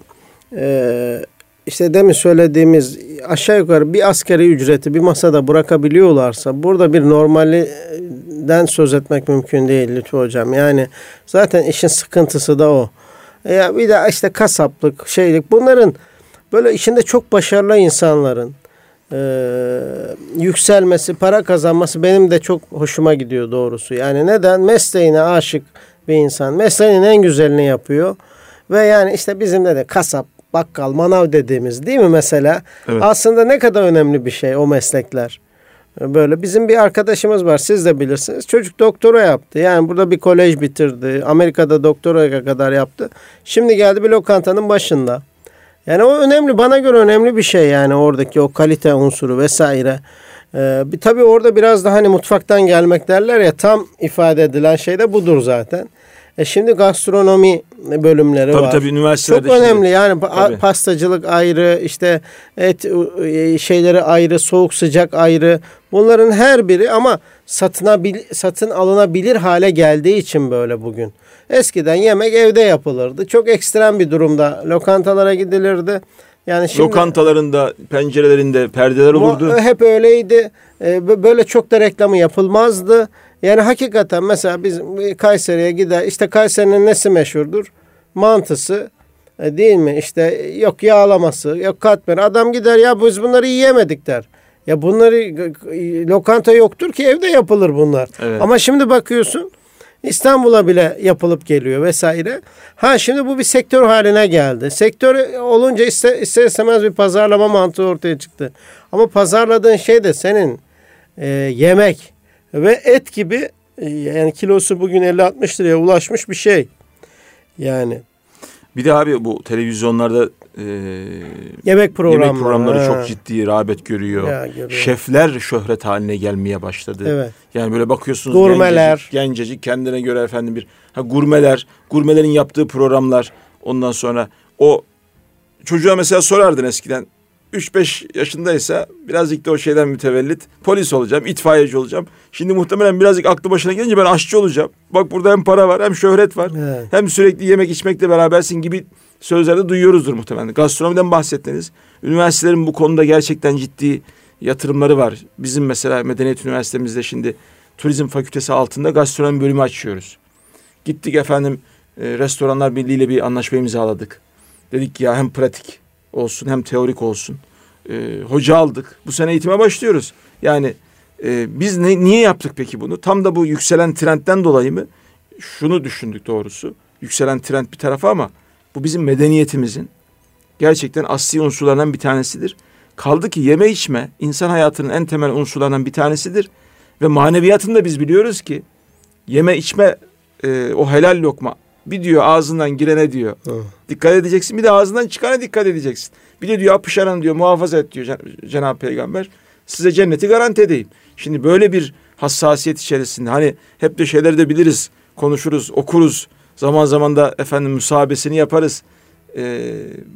e, işte demin söylediğimiz aşağı yukarı bir asgari ücreti bir masada bırakabiliyorlarsa burada bir normalden söz etmek mümkün değil Lütfü Hocam. Yani zaten işin sıkıntısı da o. Ya bir de işte kasaplık, şeylik bunların böyle işinde çok başarılı insanların e, yükselmesi, para kazanması benim de çok hoşuma gidiyor doğrusu. Yani neden? Mesleğine aşık bir insan. Mesleğinin en güzelini yapıyor. Ve yani işte bizim de de kasap, bakkal, manav dediğimiz değil mi mesela? Evet. Aslında ne kadar önemli bir şey o meslekler. Böyle bizim bir arkadaşımız var, siz de bilirsiniz. Çocuk doktora yaptı. Yani burada bir kolej bitirdi. Amerika'da doktoraya kadar yaptı. Şimdi geldi bir lokantanın başında. Yani o önemli, bana göre önemli bir şey yani oradaki o kalite unsuru vesaire. Ee, bir, tabii orada biraz da hani mutfaktan gelmek derler ya, tam ifade edilen şey de budur zaten. E şimdi gastronomi bölümleri
tabii,
var.
Tabii üniversitelerde.
Çok önemli
şimdi,
yani tabii. Pastacılık ayrı, işte et şeyleri ayrı, soğuk sıcak ayrı. Bunların her biri ama satınabil, satın alınabilir hale geldiği için böyle bugün. Eskiden yemek evde yapılırdı. Çok ekstrem bir durumda lokantalara gidilirdi. Yani şimdi,
lokantalarında, pencerelerinde perdeler olurdu.
Hep öyleydi. Böyle çok da reklamı yapılmazdı. Yani hakikaten mesela biz Kayseri'ye gider, işte Kayseri'nin nesi meşhurdur? Mantısı değil mi? İşte yok yağlaması, yok katmeri. Adam gider ya biz bunları yiyemedik der. Ya bunları lokanta yoktur ki evde yapılır bunlar. Evet. Ama şimdi bakıyorsun İstanbul'a bile yapılıp geliyor vesaire. Ha şimdi bu bir sektör haline geldi. Sektör olunca ister, ister istemez bir pazarlama mantığı ortaya çıktı. Ama pazarladığın şey de senin e, yemek ve et gibi e, yani kilosu bugün elli altmış liraya ulaşmış bir şey. Yani.
Bir de abi bu televizyonlarda e,
yemek programları,
yemek programları çok ciddi rağbet görüyor. Ya, şefler şöhret haline gelmeye başladı.
Evet.
Yani böyle bakıyorsunuz
gurmeler.
Gencecik, gencecik kendine göre efendim bir ha, gurmeler, gurmelerin yaptığı programlar. Ondan sonra o çocuğa mesela sorardın eskiden üç beş yaşındaysa birazcık da o şeyden mütevellit polis olacağım, itfaiyeci olacağım. Şimdi muhtemelen birazcık aklı başına gelince ben aşçı olacağım. Bak burada hem para var hem şöhret var. Evet. Hem sürekli yemek içmekle berabersin gibi sözlerde duyuyoruzdur muhtemelen. Gastronomiden bahsettiniz. Üniversitelerin bu konuda gerçekten ciddi yatırımları var. Bizim mesela Medeniyet Üniversitemizde şimdi Turizm Fakültesi altında gastronomi bölümü açıyoruz. Gittik efendim e, Restoranlar Birliği ile bir anlaşma imzaladık. Dedik ki ya hem pratik olsun hem teorik olsun. Ee, hoca aldık. Bu sene eğitime başlıyoruz. Yani e, biz ne, niye yaptık peki bunu? Tam da bu yükselen trendten dolayı mı? Şunu düşündük doğrusu. Yükselen trend bir tarafa ama bu bizim medeniyetimizin gerçekten asli unsurlarından bir tanesidir. Kaldı ki yeme içme insan hayatının en temel unsurlarından bir tanesidir. Ve maneviyatını da biz biliyoruz ki yeme içme e, o helal lokma Bir diyor ağzından girene diyor Hı. dikkat edeceksin. Bir de ağzından çıkana dikkat edeceksin. Bir de diyor apışaran diyor muhafaza et diyor Cen- Cenab-ı Peygamber. Size cenneti garanti edeyim. Şimdi böyle bir hassasiyet içerisinde hani hep de şeyleri de biliriz. Konuşuruz, okuruz. Zaman zaman da efendim müsahabesini yaparız. Ee,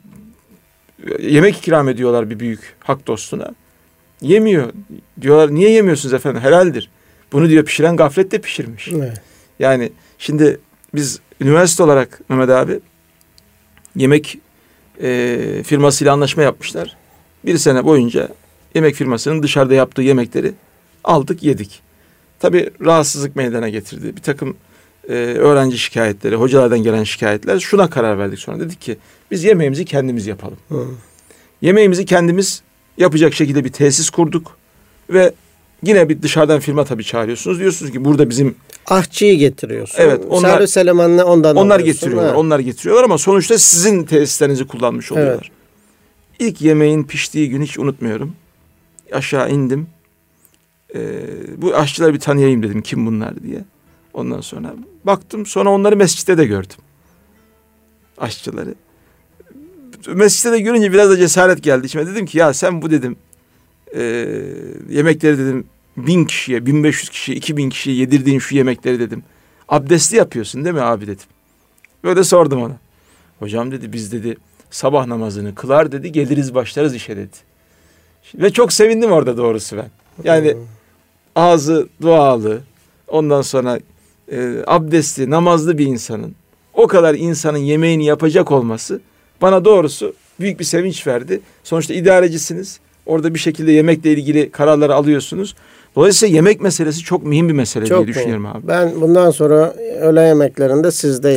yemek ikram ediyorlar bir büyük hak dostuna. Yemiyor. Diyorlar niye yemiyorsunuz efendim? Helaldir. Bunu diyor pişiren gafletle pişirmiş. Evet. Yani şimdi biz üniversite olarak Mehmet abi yemek e, firmasıyla anlaşma yapmışlar. Bir sene boyunca yemek firmasının dışarıda yaptığı yemekleri aldık yedik. Tabii rahatsızlık meydana getirdi. Bir takım e, öğrenci şikayetleri, hocalardan gelen şikayetler. Şuna karar verdik sonra. Dedik ki biz yemeğimizi kendimiz yapalım. Hı. Yemeğimizi kendimiz yapacak şekilde bir tesis kurduk. Ve yine bir dışarıdan firma tabii çağırıyorsunuz. Diyorsunuz ki burada bizim...
Aşçıyı getiriyorsun.
Evet. Onlar,
servis elemanını ondan
Onlar getiriyorlar. Ha. Onlar getiriyorlar ama sonuçta sizin tesislerinizi kullanmış oluyorlar. Evet. İlk yemeğin piştiği gün hiç unutmuyorum. Aşağı indim. Ee, bu aşçıları bir tanıyayım dedim. Kim bunlar diye. Ondan sonra baktım. Sonra onları mescitte de gördüm. Aşçıları. Mescitte de görünce biraz da cesaret geldi içime. Dedim ki ya sen bu dedim e, yemekleri dedim bin kişiye, bin beş yüz kişiye, iki bin kişiye yedirdiğin şu yemekleri dedim. Abdestli yapıyorsun değil mi abi dedim. Böyle sordum ona. Hocam dedi biz dedi sabah namazını kılar dedi geliriz başlarız işe dedi. Ve çok sevindim orada doğrusu ben. Yani ağzı dualı, ondan sonra e, abdestli, namazlı bir insanın o kadar insanın yemeğini yapacak olması bana doğrusu büyük bir sevinç verdi. Sonuçta idarecisiniz. Orada bir şekilde yemekle ilgili kararları alıyorsunuz. Dolayısıyla yemek meselesi çok mühim bir mesele çok diye düşünüyorum abi.
Ben bundan sonra öğle yemeklerinde sizdeyim.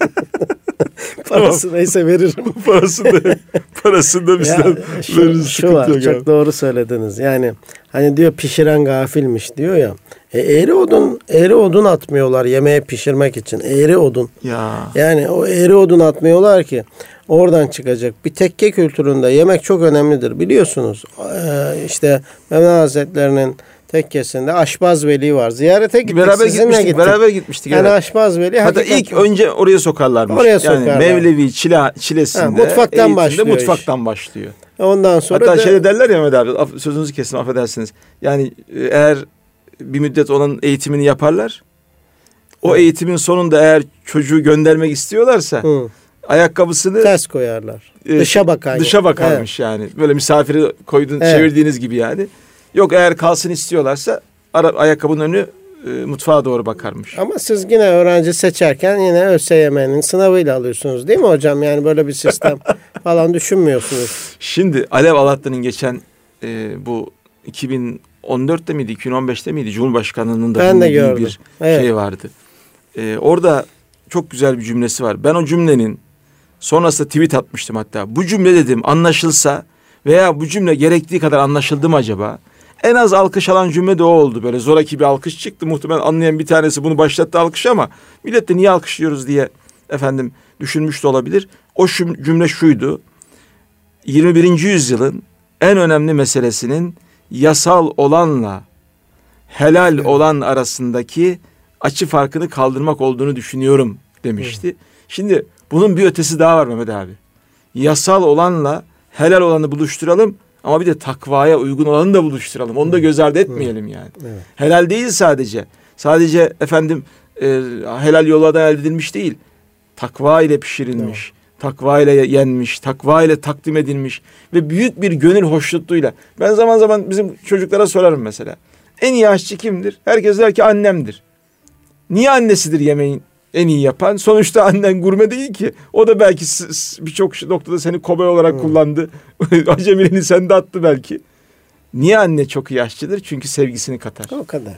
Parası neyse veririm.
Parasını da, parasını da bizden
şu, veririz. Şu var çok abi. Doğru söylediniz. Yani hani diyor pişiren gafilmiş diyor ya. E, eğri odun eğri odun atmıyorlar yemeği pişirmek için. Eğri odun.
Ya.
Yani o eğri odun atmıyorlar ki oradan çıkacak. Bir tekke kültüründe yemek çok önemlidir. Biliyorsunuz ee, işte Mevlana Hazretleri'nin tekkesinde Aşbaz Veli var. Ziyarete gittik.
Beraber gitmiştik. Gittik. Beraber gitmiştik.
Yani evet. Aşbaz Veli.
Hatta ilk önce oraya sokarlarmış.
Oraya sokarlar.
Yani Mevlevi çile, çilesinde. Ha,
mutfaktan başlıyor.
Mutfaktan iş. başlıyor.
Ondan sonra
hatta
da...
şey derler ya Mehmet abi. Sözünüzü kesin affedersiniz. Yani eğer bir müddet onun eğitimini yaparlar. O evet. eğitimin sonunda eğer çocuğu göndermek istiyorlarsa Hı. ayakkabısını
ters koyarlar. E, dışa bakan.
Dışa bakarmış evet. yani. Böyle misafiri koydun, evet. çevirdiğiniz gibi yani. Yok eğer kalsın istiyorlarsa ara, ayakkabının önü e, mutfağa doğru bakarmış.
Ama siz yine öğrenci seçerken yine ÖSYM'nin sınavıyla alıyorsunuz değil mi hocam? Yani böyle bir sistem falan düşünmüyorsunuz.
Şimdi Alev Alatlı'nın geçen e, bu iki bin on dörtte miydi, iki bin on beşte miydi? Cumhurbaşkanlığının da
ben de gördüm.
bir
evet.
şey vardı. E, orada çok güzel bir cümlesi var. Ben o cümlenin sonrasında tweet atmıştım hatta. Bu cümle dedim anlaşılsa veya bu cümle gerektiği kadar anlaşıldı mı acaba? En az alkış alan cümle de o oldu. Böyle zoraki bir alkış çıktı. Muhtemelen anlayan bir tanesi bunu başlattı alkış ama millet de niye alkışlıyoruz diye efendim düşünmüş de olabilir. O cümle şuydu. yirmi birinci yüzyılın en önemli meselesinin yasal olanla helal olan arasındaki açı farkını kaldırmak olduğunu düşünüyorum demişti. Şimdi bunun bir ötesi daha var Mehmet abi. Yasal olanla helal olanı buluşturalım. Ama bir de takvaya uygun olanı da buluşturalım. Onu da göz ardı etmeyelim yani. Evet. Helal değil sadece. Sadece efendim e, helal yollardan elde edilmiş değil. Takva ile pişirilmiş. Evet. Takva ile yenmiş. Takva ile takdim edilmiş. Ve büyük bir gönül hoşnutluğuyla. Ben zaman zaman bizim çocuklara sorarım mesela. En iyi aşçı kimdir? Herkes der ki annemdir. Niye annesidir yemeğin en iyi yapan? Sonuçta annen gurme değil ki. O da belki birçok noktada seni kobay olarak hmm. kullandı. Acemiliğini sende attı belki. Niye anne çok iyi aşçıdır? Çünkü sevgisini katar.
O kadar.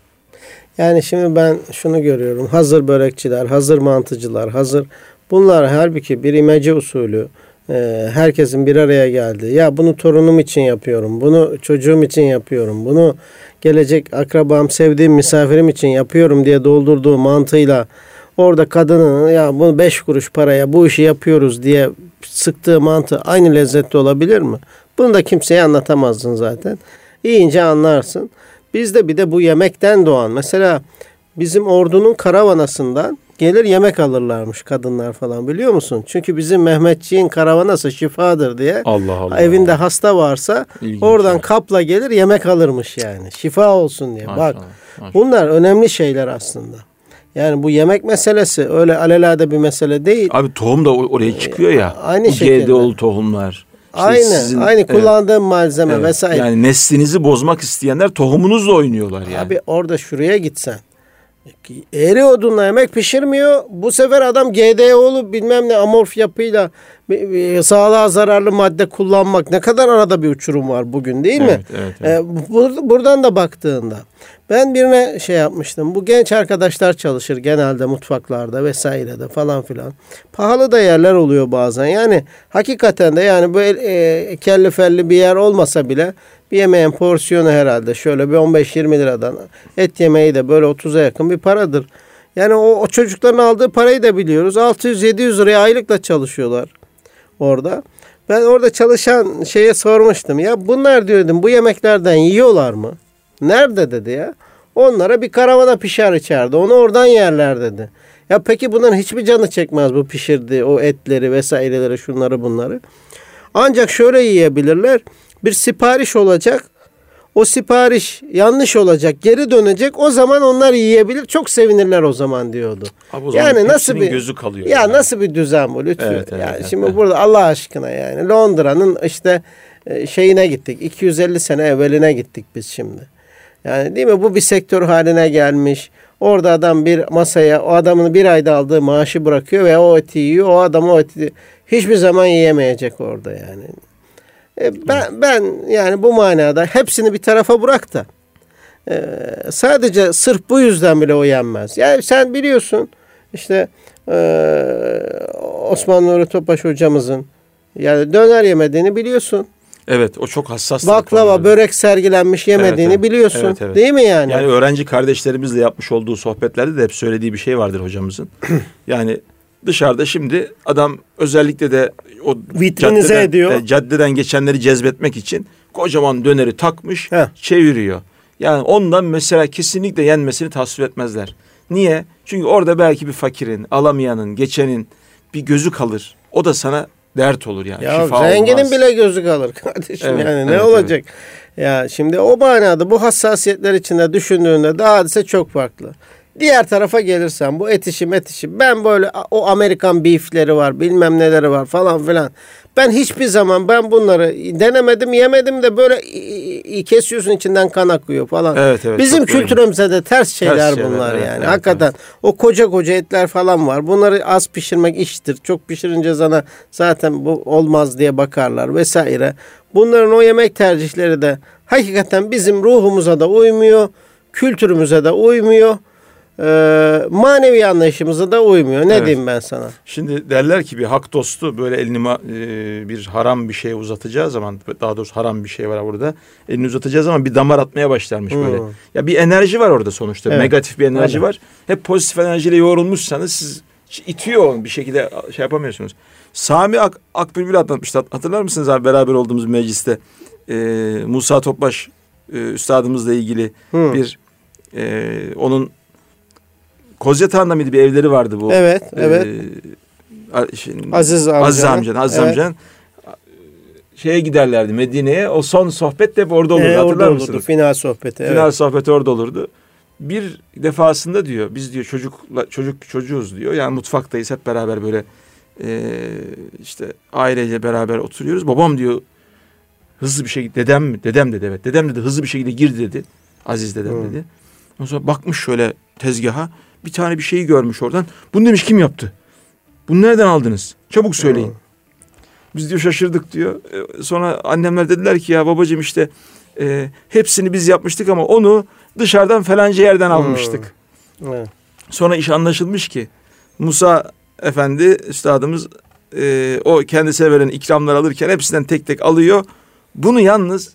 Yani şimdi ben şunu görüyorum. Hazır börekçiler, hazır mantıcılar, hazır. Bunlar halbuki bir imece usulü. Ee, herkesin bir araya geldi. Ya bunu torunum için yapıyorum. Bunu çocuğum için yapıyorum. Bunu gelecek akrabam, sevdiğim misafirim için yapıyorum diye doldurduğu mantığıyla orada kadının ya bunu beş kuruş paraya bu işi yapıyoruz diye sıktığı mantı aynı lezzetli olabilir mi? Bunu da kimseye anlatamazsın zaten. İyince anlarsın. Bizde bir de bu yemekten doğan. Mesela bizim ordunun karavanasından gelir yemek alırlarmış kadınlar falan, biliyor musun? Çünkü bizim Mehmetçiğin karavanası şifadır diye.
Allah Allah.
Evinde hasta varsa İlginç oradan şey. kapla gelir yemek alırmış yani. Şifa olsun diye. Maşallah, Bak maşallah. Bunlar önemli şeyler aslında. Yani bu yemek meselesi öyle alelade bir mesele değil.
Abi tohum da oraya çıkıyor ya.
Aynı
şekilde. G D O'lu tohumlar.
İşte aynı. Sizin, aynı kullandığım evet, malzeme evet, vesaire.
Yani neslinizi bozmak isteyenler tohumunuzla oynuyorlar yani.
Abi orada şuraya gitsen. Eğri odunla yemek pişirmiyor. Bu sefer adam G D O'lu bilmem ne amorf yapıyla sağlığa zararlı madde kullanmak, ne kadar arada bir uçurum var bugün, değil mi?
Evet, evet, evet.
Ee, bur- buradan da baktığında ben birine şey yapmıştım. Bu genç arkadaşlar çalışır genelde mutfaklarda vesairede falan filan. Pahalı da yerler oluyor bazen. Yani hakikaten de yani böyle e, kelli felli bir yer olmasa bile bir yemeğin porsiyonu herhalde şöyle bir on beş yirmi liradan, et yemeği de böyle otuza yakın bir paradır. Yani o, o çocukların aldığı parayı da biliyoruz. altı yüz yedi yüz liraya aylıkla çalışıyorlar orada. Ben orada çalışan şeye sormuştum. Ya bunlar diyordum, bu yemeklerden yiyorlar mı? Nerede dedi ya. Onlara bir karavana pişer içeride. Onu oradan yerler dedi. Ya peki bunların hiçbir canı çekmez bu pişirdiği o etleri vesaireleri, şunları bunları. Ancak şöyle yiyebilirler. Bir sipariş olacak. O sipariş yanlış olacak. Geri dönecek. O zaman onlar yiyebilir. Çok sevinirler o zaman diyordu.
Abi o zaman yani nasıl bir gözü kalıyor.
Ya yani. Nasıl bir düzen bu lütfen.
Evet, evet,
yani
evet,
şimdi
evet.
burada Allah aşkına yani Londra'nın işte şeyine gittik. iki yüz elli sene evveline gittik biz şimdi. Yani değil mi? Bu bir sektör haline gelmiş. Orada adam bir masaya o adamın bir ayda aldığı maaşı bırakıyor ve o eti yiyor. O adam o eti hiçbir zaman yiyemeyecek orada yani. E ben, ben yani bu manada hepsini bir tarafa bırak da e, sadece sırf bu yüzden bile o yenmez. Yani sen biliyorsun işte e, Osman Nuri Topbaş hocamızın yani döner yemediğini biliyorsun.
Evet, o çok hassas.
Baklava, börek sergilenmiş yemediğini evet, evet. biliyorsun. Evet, evet. Değil mi yani?
Yani öğrenci kardeşlerimizle yapmış olduğu sohbetlerde de hep söylediği bir şey vardır hocamızın. Yani dışarıda şimdi adam özellikle de o
vitrinize caddeden, ediyor.
E, caddeden geçenleri cezbetmek için kocaman döneri takmış, Heh. çeviriyor. Yani ondan mesela kesinlikle yenmesini tasvip etmezler. Niye? Çünkü orada belki bir fakirin, alamayanın, geçenin bir gözü kalır. O da sana dert olur yani.
Ya
şifa
zenginin
olmaz.
bile gözü kalır kardeşim evet, yani ne
evet,
olacak? Evet. Ya şimdi o manada bu hassasiyetler içinde düşündüğünde daha hadise çok farklı. Diğer tarafa gelirsen bu et işi met işi, ben böyle o Amerikan beefleri var bilmem neleri var falan filan. Ben hiçbir zaman ben bunları denemedim yemedim de böyle kesiyorsun içinden kan akıyor falan.
Evet, evet,
bizim kültürümüze de ters şeyler ters bunlar şeyler, yani. Evet, hakikaten evet. O koca koca etler falan var. Bunları az pişirmek iştir. Çok pişirince sana zaten bu olmaz diye bakarlar vesaire. Bunların o yemek tercihleri de hakikaten bizim ruhumuza da uymuyor. Kültürümüze de uymuyor. Ee, manevi anlayışımıza da uymuyor. Ne evet. diyeyim ben sana?
Şimdi derler ki bir hak dostu böyle elini e, bir haram bir şeye uzatacağı zaman, daha doğrusu haram bir şey var burada. Elini uzatacağı zaman bir damar atmaya başlarmış hmm. böyle. Ya bir enerji var orada sonuçta. Evet. Negatif bir enerji evet. var. Hep pozitif enerjiyle yoğrulmuşsanız siz itiyor bir şekilde şey yapamıyorsunuz. Sami Ak Akbülbül anlatmıştı. Hatırlar mısınız abi beraber olduğumuz mecliste? Ee, Musa Topbaş e, üstadımızla ilgili hmm. bir e, onun Kozyatağı'nda mıydı bir evleri vardı bu?
Evet, evet.
Ee, şimdi,
Aziz amcan.
Aziz amcan, Aziz evet. amcan. Şeye giderlerdi Medine'ye. O son sohbet de hep orada olurdu.
Ee,
Hatırlar
orada
mısınız?
Olurdu, final sohbeti.
Final
evet.
sohbeti orada olurdu. Bir defasında diyor, biz diyor çocukla çocuk çocuğuz diyor. Yani mutfaktayız hep beraber böyle e, işte aileyle beraber oturuyoruz. Babam diyor hızlı bir şekilde, dedem mi? Dedem dedi evet. Dedem dedi hızlı bir şekilde girdi dedi. Aziz dedem hmm. dedi. Ondan sonra bakmış şöyle tezgaha. Bir tane bir şeyi görmüş oradan. Bunu demiş kim yaptı? Bunu nereden aldınız? Çabuk söyleyin. Hmm. Biz diyor şaşırdık diyor. Sonra annemler dediler ki ya babacığım işte e, hepsini biz yapmıştık ama onu dışarıdan falanca yerden almıştık. Hmm. Hmm. Sonra iş anlaşılmış ki Musa Efendi üstadımız e, o kendisine verilen ikramlar alırken hepsinden tek tek alıyor. Bunu yalnız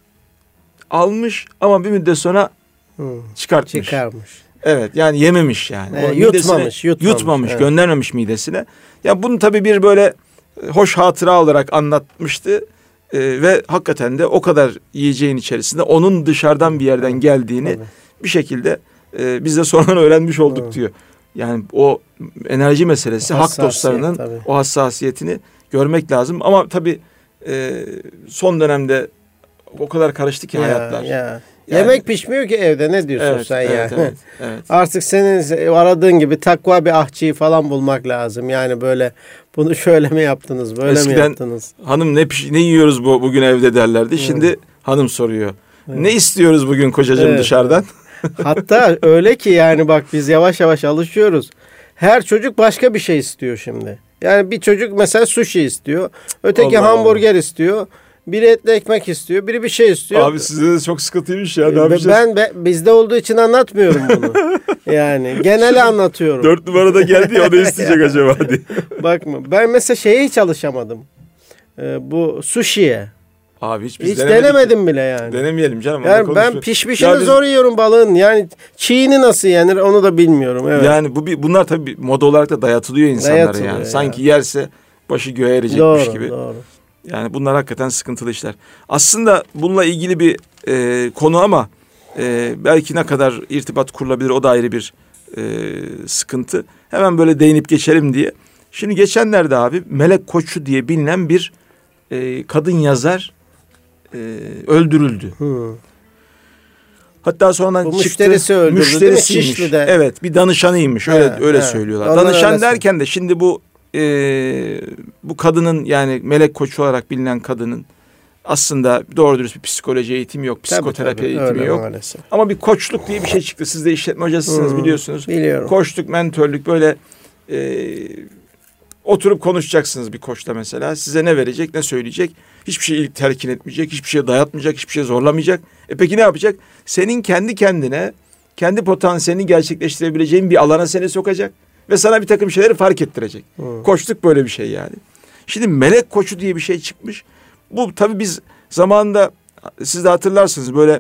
almış ama bir müddet sonra hmm. çıkartmış.
Çıkarmış.
Evet yani yememiş yani.
E, yutmamış, yutmamış.
Yutmamış, evet. göndermemiş midesine. Ya bunu tabii bir böyle hoş hatıra olarak anlatmıştı. Ee, ve hakikaten de o kadar yiyeceğin içerisinde onun dışarıdan bir yerden geldiğini evet. bir şekilde e, biz de sonradan öğrenmiş olduk evet. diyor. Yani o enerji meselesi, hak dostlarının tabii. o hassasiyetini görmek lazım. Ama tabii e, son dönemde o kadar karıştı ki ya, hayatlar.
Ya. Yani, yemek pişmiyor ki evde, ne diyorsun
evet,
sen
evet,
ya?
Evet, evet.
Artık senin aradığın gibi takva bir ahçıyı falan bulmak lazım. Yani böyle bunu şöyle mi yaptınız, böyle Eskiden, mi yaptınız?
Hanım ne piş- ne yiyoruz bu bugün evde derlerdi. Şimdi evet. hanım soruyor. Evet. Ne istiyoruz bugün kocacığım evet, dışarıdan?
Evet. Hatta öyle ki yani bak biz yavaş yavaş alışıyoruz. Her çocuk başka bir şey istiyor şimdi. Yani bir çocuk mesela sushi istiyor. Öteki Allah hamburger Allah. istiyor. Biri etli ekmek istiyor, biri bir şey istiyor.
Abi sizde de çok sıkıntıymış ya.
Ben, ben, ben bizde olduğu için anlatmıyorum bunu. Yani genel anlatıyorum.
Dört numarada geldi ya, o da isteyecek acaba diye.
Bakma, ben mesela şeye hiç alışamadım. Ee, bu sushi'ye.
Abi hiç biz
hiç denemedim bile yani.
Denemeyelim canım.
Yani ben pişmişini ya zor biz... yiyorum balığın. Yani çiğini nasıl yenir onu da bilmiyorum. Evet.
Yani bu bir, bunlar tabii moda olarak da dayatılıyor insanlara dayatılıyor yani. Ya. Sanki yerse başı göğe erecekmiş
doğru,
gibi.
Doğru.
Yani bunlar hakikaten sıkıntılı işler. Aslında bununla ilgili bir e, konu ama e, belki ne kadar irtibat kurulabilir o da ayrı bir e, sıkıntı. Hemen böyle değinip geçelim diye. Şimdi geçenlerde abi Melek Koçu diye bilinen bir e, kadın yazar e, öldürüldü.
Hmm.
Hatta sonradan
bu
çıktı.
Müşterisi öldürdü
Müşterisiymiş.
değil mi? Şişli'de.
Evet, bir danışanıymış. Öyle he, öyle he. söylüyorlar. Onlar Danışan derken de şimdi bu Ee, bu kadının yani Melek Koçu olarak bilinen kadının aslında doğru dürüst bir psikoloji eğitimi yok, psikoterapi tabii, tabii. eğitimi öyle yok. Maalesef. Ama bir koçluk diye bir şey çıktı. Siz de işletme hocasısınız hmm, biliyorsunuz.
Biliyorum.
Koçluk, mentörlük böyle e, oturup konuşacaksınız bir koçla mesela. Size ne verecek, ne söyleyecek? Hiçbir şey telkin etmeyecek, hiçbir şey dayatmayacak, hiçbir şey zorlamayacak. E peki ne yapacak? Senin kendi kendine, kendi potansiyelini gerçekleştirebileceğin bir alana seni sokacak. Ve sana bir takım şeyleri fark ettirecek. Hmm. Koçluk böyle bir şey yani. Şimdi Melek Koçu diye bir şey çıkmış. Bu tabii biz zamanında siz de hatırlarsınız böyle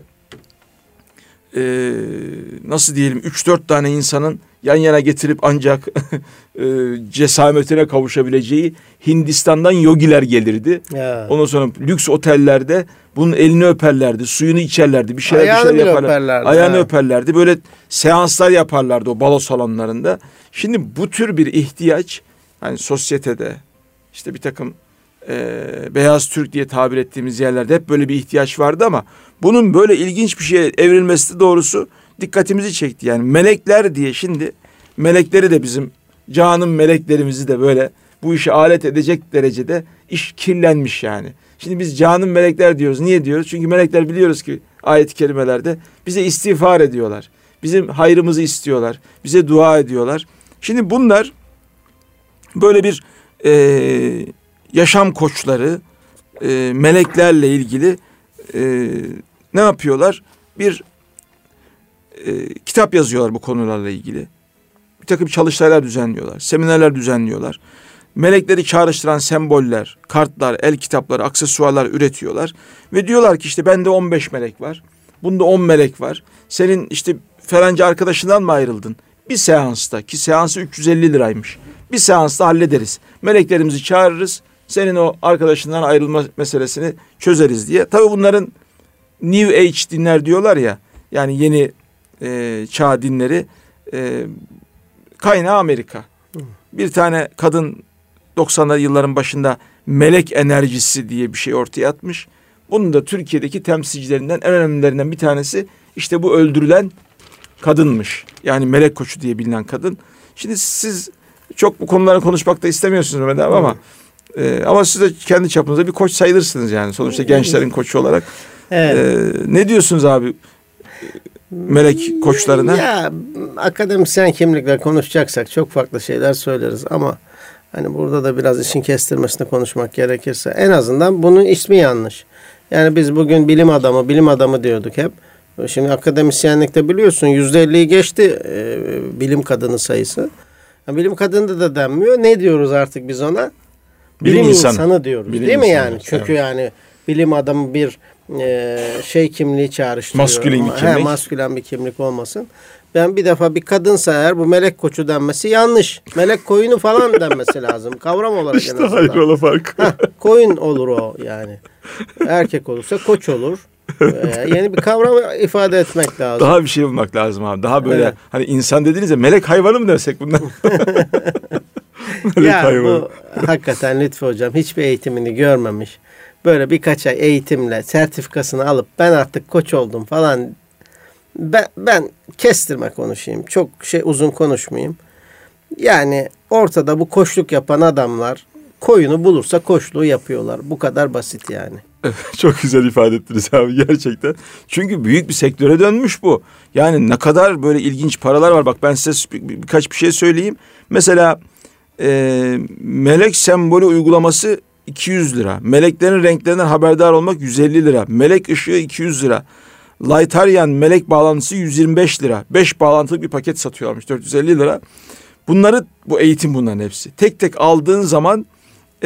e, nasıl diyelim üç dört tane insanın yan yana getirip ancak e, cesametine kavuşabileceği Hindistan'dan yogiler gelirdi. Ya. Ondan sonra lüks otellerde bunun elini öperlerdi, suyunu içerlerdi, bir şeyler
Ayağını
bir şeyler yaparlardı.
Öperlerdi,
Ayağını
ha.
öperlerdi. Böyle seanslar yaparlardı o balo salonlarında. Şimdi bu tür bir ihtiyaç hani sosyetede işte bir takım e, beyaz Türk diye tabir ettiğimiz yerlerde hep böyle bir ihtiyaç vardı ama bunun böyle ilginç bir şeye evrilmesi de doğrusu dikkatimizi çekti. Yani melekler diye şimdi melekleri de bizim canım meleklerimizi de böyle bu işe alet edecek derecede iş kirlenmiş yani. Şimdi biz canım melekler diyoruz. Niye diyoruz? Çünkü melekler biliyoruz ki ayet-i kerimelerde bize istiğfar ediyorlar. Bizim hayrımızı istiyorlar. Bize dua ediyorlar. Şimdi bunlar böyle bir e, yaşam koçları e, meleklerle ilgili e, ne yapıyorlar? Bir e, kitap yazıyorlar bu konularla ilgili. Bir takım çalıştaylar düzenliyorlar. Seminerler düzenliyorlar. Melekleri çağrıştıran semboller, kartlar, el kitapları, aksesuarlar üretiyorlar. Ve diyorlar ki işte bende on beş melek var. Bunda on melek var. Senin işte falanca arkadaşından mı ayrıldın? Bir seansta, ki seansı üç yüz elli liraymış. Bir seansta hallederiz. Meleklerimizi çağırırız. Senin o arkadaşından ayrılma meselesini çözeriz diye. Tabii bunların New Age dinler diyorlar ya. Yani yeni e, çağ dinleri e, kaynağı Amerika. Bir tane kadın doksanlı yılların başında melek enerjisi diye bir şey ortaya atmış. Bunun da Türkiye'deki temsilcilerinden en önemlilerinden bir tanesi işte bu öldürülen kadınmış. Yani Melek Koçu diye bilinen kadın. Şimdi siz çok bu konuları konuşmak da istemiyorsunuz Mehmet abi ama e, ama siz de kendi çapınızda bir koç sayılırsınız yani. Sonuçta gençlerin koçu olarak. Evet. E, ne diyorsunuz abi melek koçlarına?
Ya akademisyen kimlikle konuşacaksak çok farklı şeyler söyleriz ama hani burada da biraz işin kestirmesine konuşmak gerekirse en azından bunun ismi yanlış. Yani biz bugün bilim adamı, bilim adamı diyorduk hep. Şimdi akademisyenlikte biliyorsun yüzde elliyi geçti e, bilim kadını sayısı. Yani bilim kadını da denmiyor. Ne diyoruz artık biz ona? Bilim, bilim insanı. insanı diyoruz. Bilim değil mi yani? Çünkü evet. Yani bilim adamı bir e, şey kimliği çağrıştırıyor.
Maskülen bir kimlik.
He, maskülen bir kimlik olmasın. Ben bir defa bir kadınsa eğer bu melek koçu denmesi yanlış. Melek koyunu falan denmesi lazım. Kavram olarak
işte en azından. İşte hayrola fark.
Heh, koyun olur o yani. Erkek olursa koç olur. Yeni bir kavram ifade etmek lazım.
Daha bir şey bulmak lazım abi. Daha böyle
evet.
hani insan dediğiniz ya, melek hayvanı mı dersek bundan?
Ya hayvanı. Bu hakikaten Lütfü Hocam hiçbir eğitimini görmemiş. Böyle birkaç ay eğitimle sertifikasını alıp ben artık koç oldum falan. Ben, ben kestirme konuşayım. Çok şey uzun konuşmayayım. Yani ortada bu koçluk yapan adamlar koyunu bulursa koçluğu yapıyorlar. Bu kadar basit yani.
Çok güzel ifade ettiniz abi gerçekten. Çünkü büyük bir sektöre dönmüş bu. Yani ne kadar böyle ilginç paralar var. Bak ben size bir, bir, birkaç bir şey söyleyeyim. Mesela e, melek sembolü uygulaması iki yüz lira. Meleklerin renklerinden haberdar olmak yüz elli lira. Melek ışığı iki yüz lira. Lightarian melek bağlantısı yüz yirmi beş lira. beş bağlantılık bir paket satıyorlarmış dört yüz elli lira. Bunları, bu eğitim bunların hepsi. Tek tek aldığın zaman e,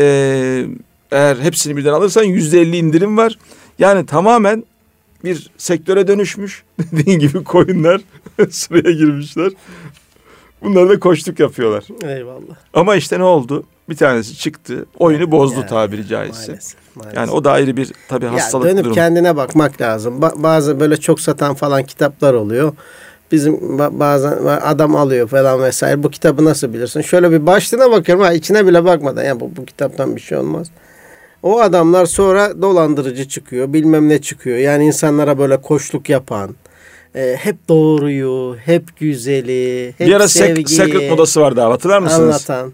eğer hepsini birden alırsan yüzde elli indirim var. Yani tamamen bir sektöre dönüşmüş. Dediğin gibi koyunlar sıraya girmişler. Bunlar da koçluk yapıyorlar.
Eyvallah.
Ama işte ne oldu? Bir tanesi çıktı. Oyunu bozdu yani, tabiri caizse. Maalesef, maalesef. Yani o da ayrı bir tabii hastalık
dönüp
durum.
Dönüp kendine bakmak lazım. Ba- bazı böyle çok satan falan kitaplar oluyor. Bizim ba- bazen adam alıyor falan vesaire. Bu kitabı nasıl bilirsin? Şöyle bir başlığına bakıyorum. Ha, içine bile bakmadan. Yani bu, bu kitaptan bir şey olmaz. O adamlar sonra dolandırıcı çıkıyor. Bilmem ne çıkıyor. Yani insanlara böyle koçluk yapan. E, hep doğruyu, hep güzeli, hep
bir ara
sevgiyi.
Secret modası vardı abi, hatırlar mısınız?
Anlatan.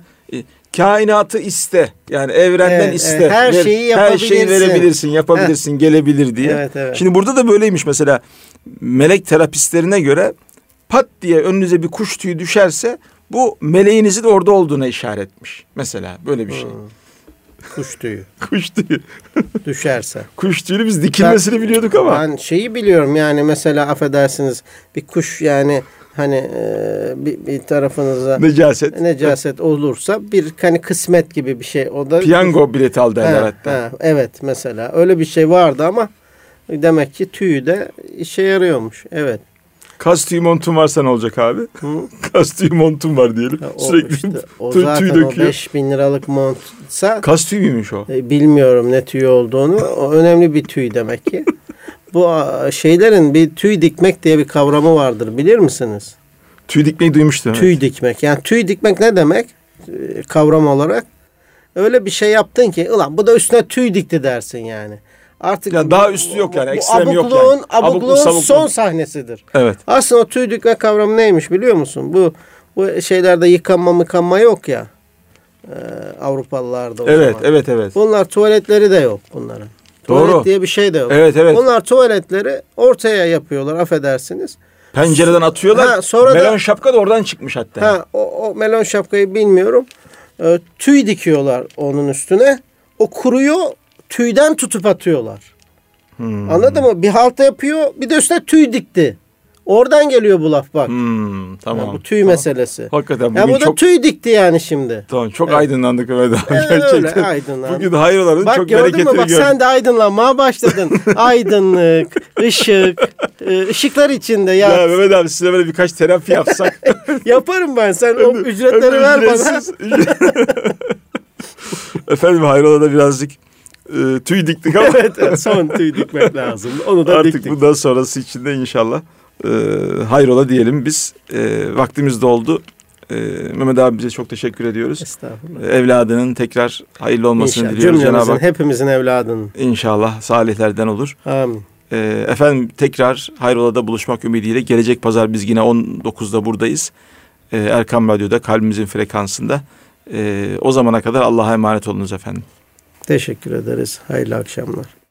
Kainatı iste. Yani evrenden
evet,
iste.
Evet, her şeyi yapabilirsin.
Her şeyi verebilirsin, yapabilirsin, evet. Gelebilir diye.
Evet, evet.
Şimdi burada da böyleymiş mesela. Melek terapistlerine göre pat diye önünüze bir kuş tüyü düşerse bu meleğinizin orada olduğuna işaretmiş. Mesela böyle bir şey. Hmm.
Kuş tüyü.
Kuş tüyü.
Düşerse.
Kuş tüyünü biz dikilmesini ben, biliyorduk ama.
Ben şeyi biliyorum yani mesela affedersiniz bir kuş yani hani e, bir, bir tarafınıza
necaset
necaset olursa bir hani kısmet gibi bir şey. O da
piyango bileti al derler
ha,
hatta. Ha,
evet mesela öyle bir şey vardı ama demek ki tüyü de işe yarıyormuş. Evet.
Kas tüyü montun varsa ne olacak abi? Hı? Kas tüyü montun var diyelim.
Ha, o
sürekli
işte, o
tüy,
zaten
tüy döküyor.
O beş bin liralık montsa.
Kas tüyü müymüş o?
E, bilmiyorum ne tüy olduğunu. O önemli bir tüy demek ki. Bu şeylerin bir tüy dikmek diye bir kavramı vardır. Bilir misiniz?
Tüy dikmeyi duymuştum.
Tüy
evet.
dikmek. Yani tüy dikmek ne demek? E, kavram olarak. Öyle bir şey yaptın ki ulan bu da üstüne tüy dikti dersin yani. Artık
yani daha üstü yok yani, ekstrem yok yani.
Abukluğun, abukluğun son sahnesidir.
Evet.
Aslında o tüy dikme kavramı neymiş biliyor musun? Bu bu şeylerde yıkanma mıkanma yok ya. Ee, Avrupalılarda o
evet,
zaman.
Evet, evet.
Bunlar tuvaletleri de yok bunların.
Doğru.
Tuvalet diye bir şey de yok.
Evet, evet.
Bunlar tuvaletleri ortaya yapıyorlar affedersiniz.
Pencereden atıyorlar. Ha, sonra melon da, şapka da oradan çıkmış hatta.
Ha, o, o melon şapkayı bilmiyorum. Ee, tüy dikiyorlar onun üstüne. O kuruyor. Tüyden tutup atıyorlar. Hmm. Anladın mı? Bir halta yapıyor, bir de üstüne tüy dikti. Oradan geliyor bu laf bak.
Hmm, tamam.
Yani bu tüy
tamam.
meselesi.
Hakikaten bugün
ya bu da
çok...
tüy dikti yani şimdi.
Tamam, çok
evet.
aydınlandık Mehmet abi.
Evet,
gerçekten.
Öyle aydınlandık.
Bugün hayroların
bak,
çok bereketini gördüm.
Bak sen de aydınlanmaya başladın. Aydınlık, ışık, ışıklar içinde ya.
Ya Mehmet abi size böyle birkaç terapi yapsak.
Yaparım ben. Sen o ücretleri ver bana.
Efendim hayrola da birazcık e, tüy diktik ama.
evet, evet son tüy dikmek lazım. Onu da
artık
diktik.
bundan sonrası için de inşallah e, hayrola diyelim biz. E, vaktimiz doldu. E, Mehmet abi bize çok teşekkür ediyoruz.
Estağfurullah.
E, evladının tekrar hayırlı olmasını
İnşallah.
diliyoruz
Cenab-ı
Hak.
Hepimizin evladının.
İnşallah salihlerden olur.
Amin.
E, efendim tekrar hayrolada buluşmak ümidiyle gelecek pazar biz yine on dokuzda buradayız. E, Erkam Radyo'da kalbimizin frekansında. E, o zamana kadar Allah'a emanet olunuz efendim.
Teşekkür ederiz. Hayırlı akşamlar.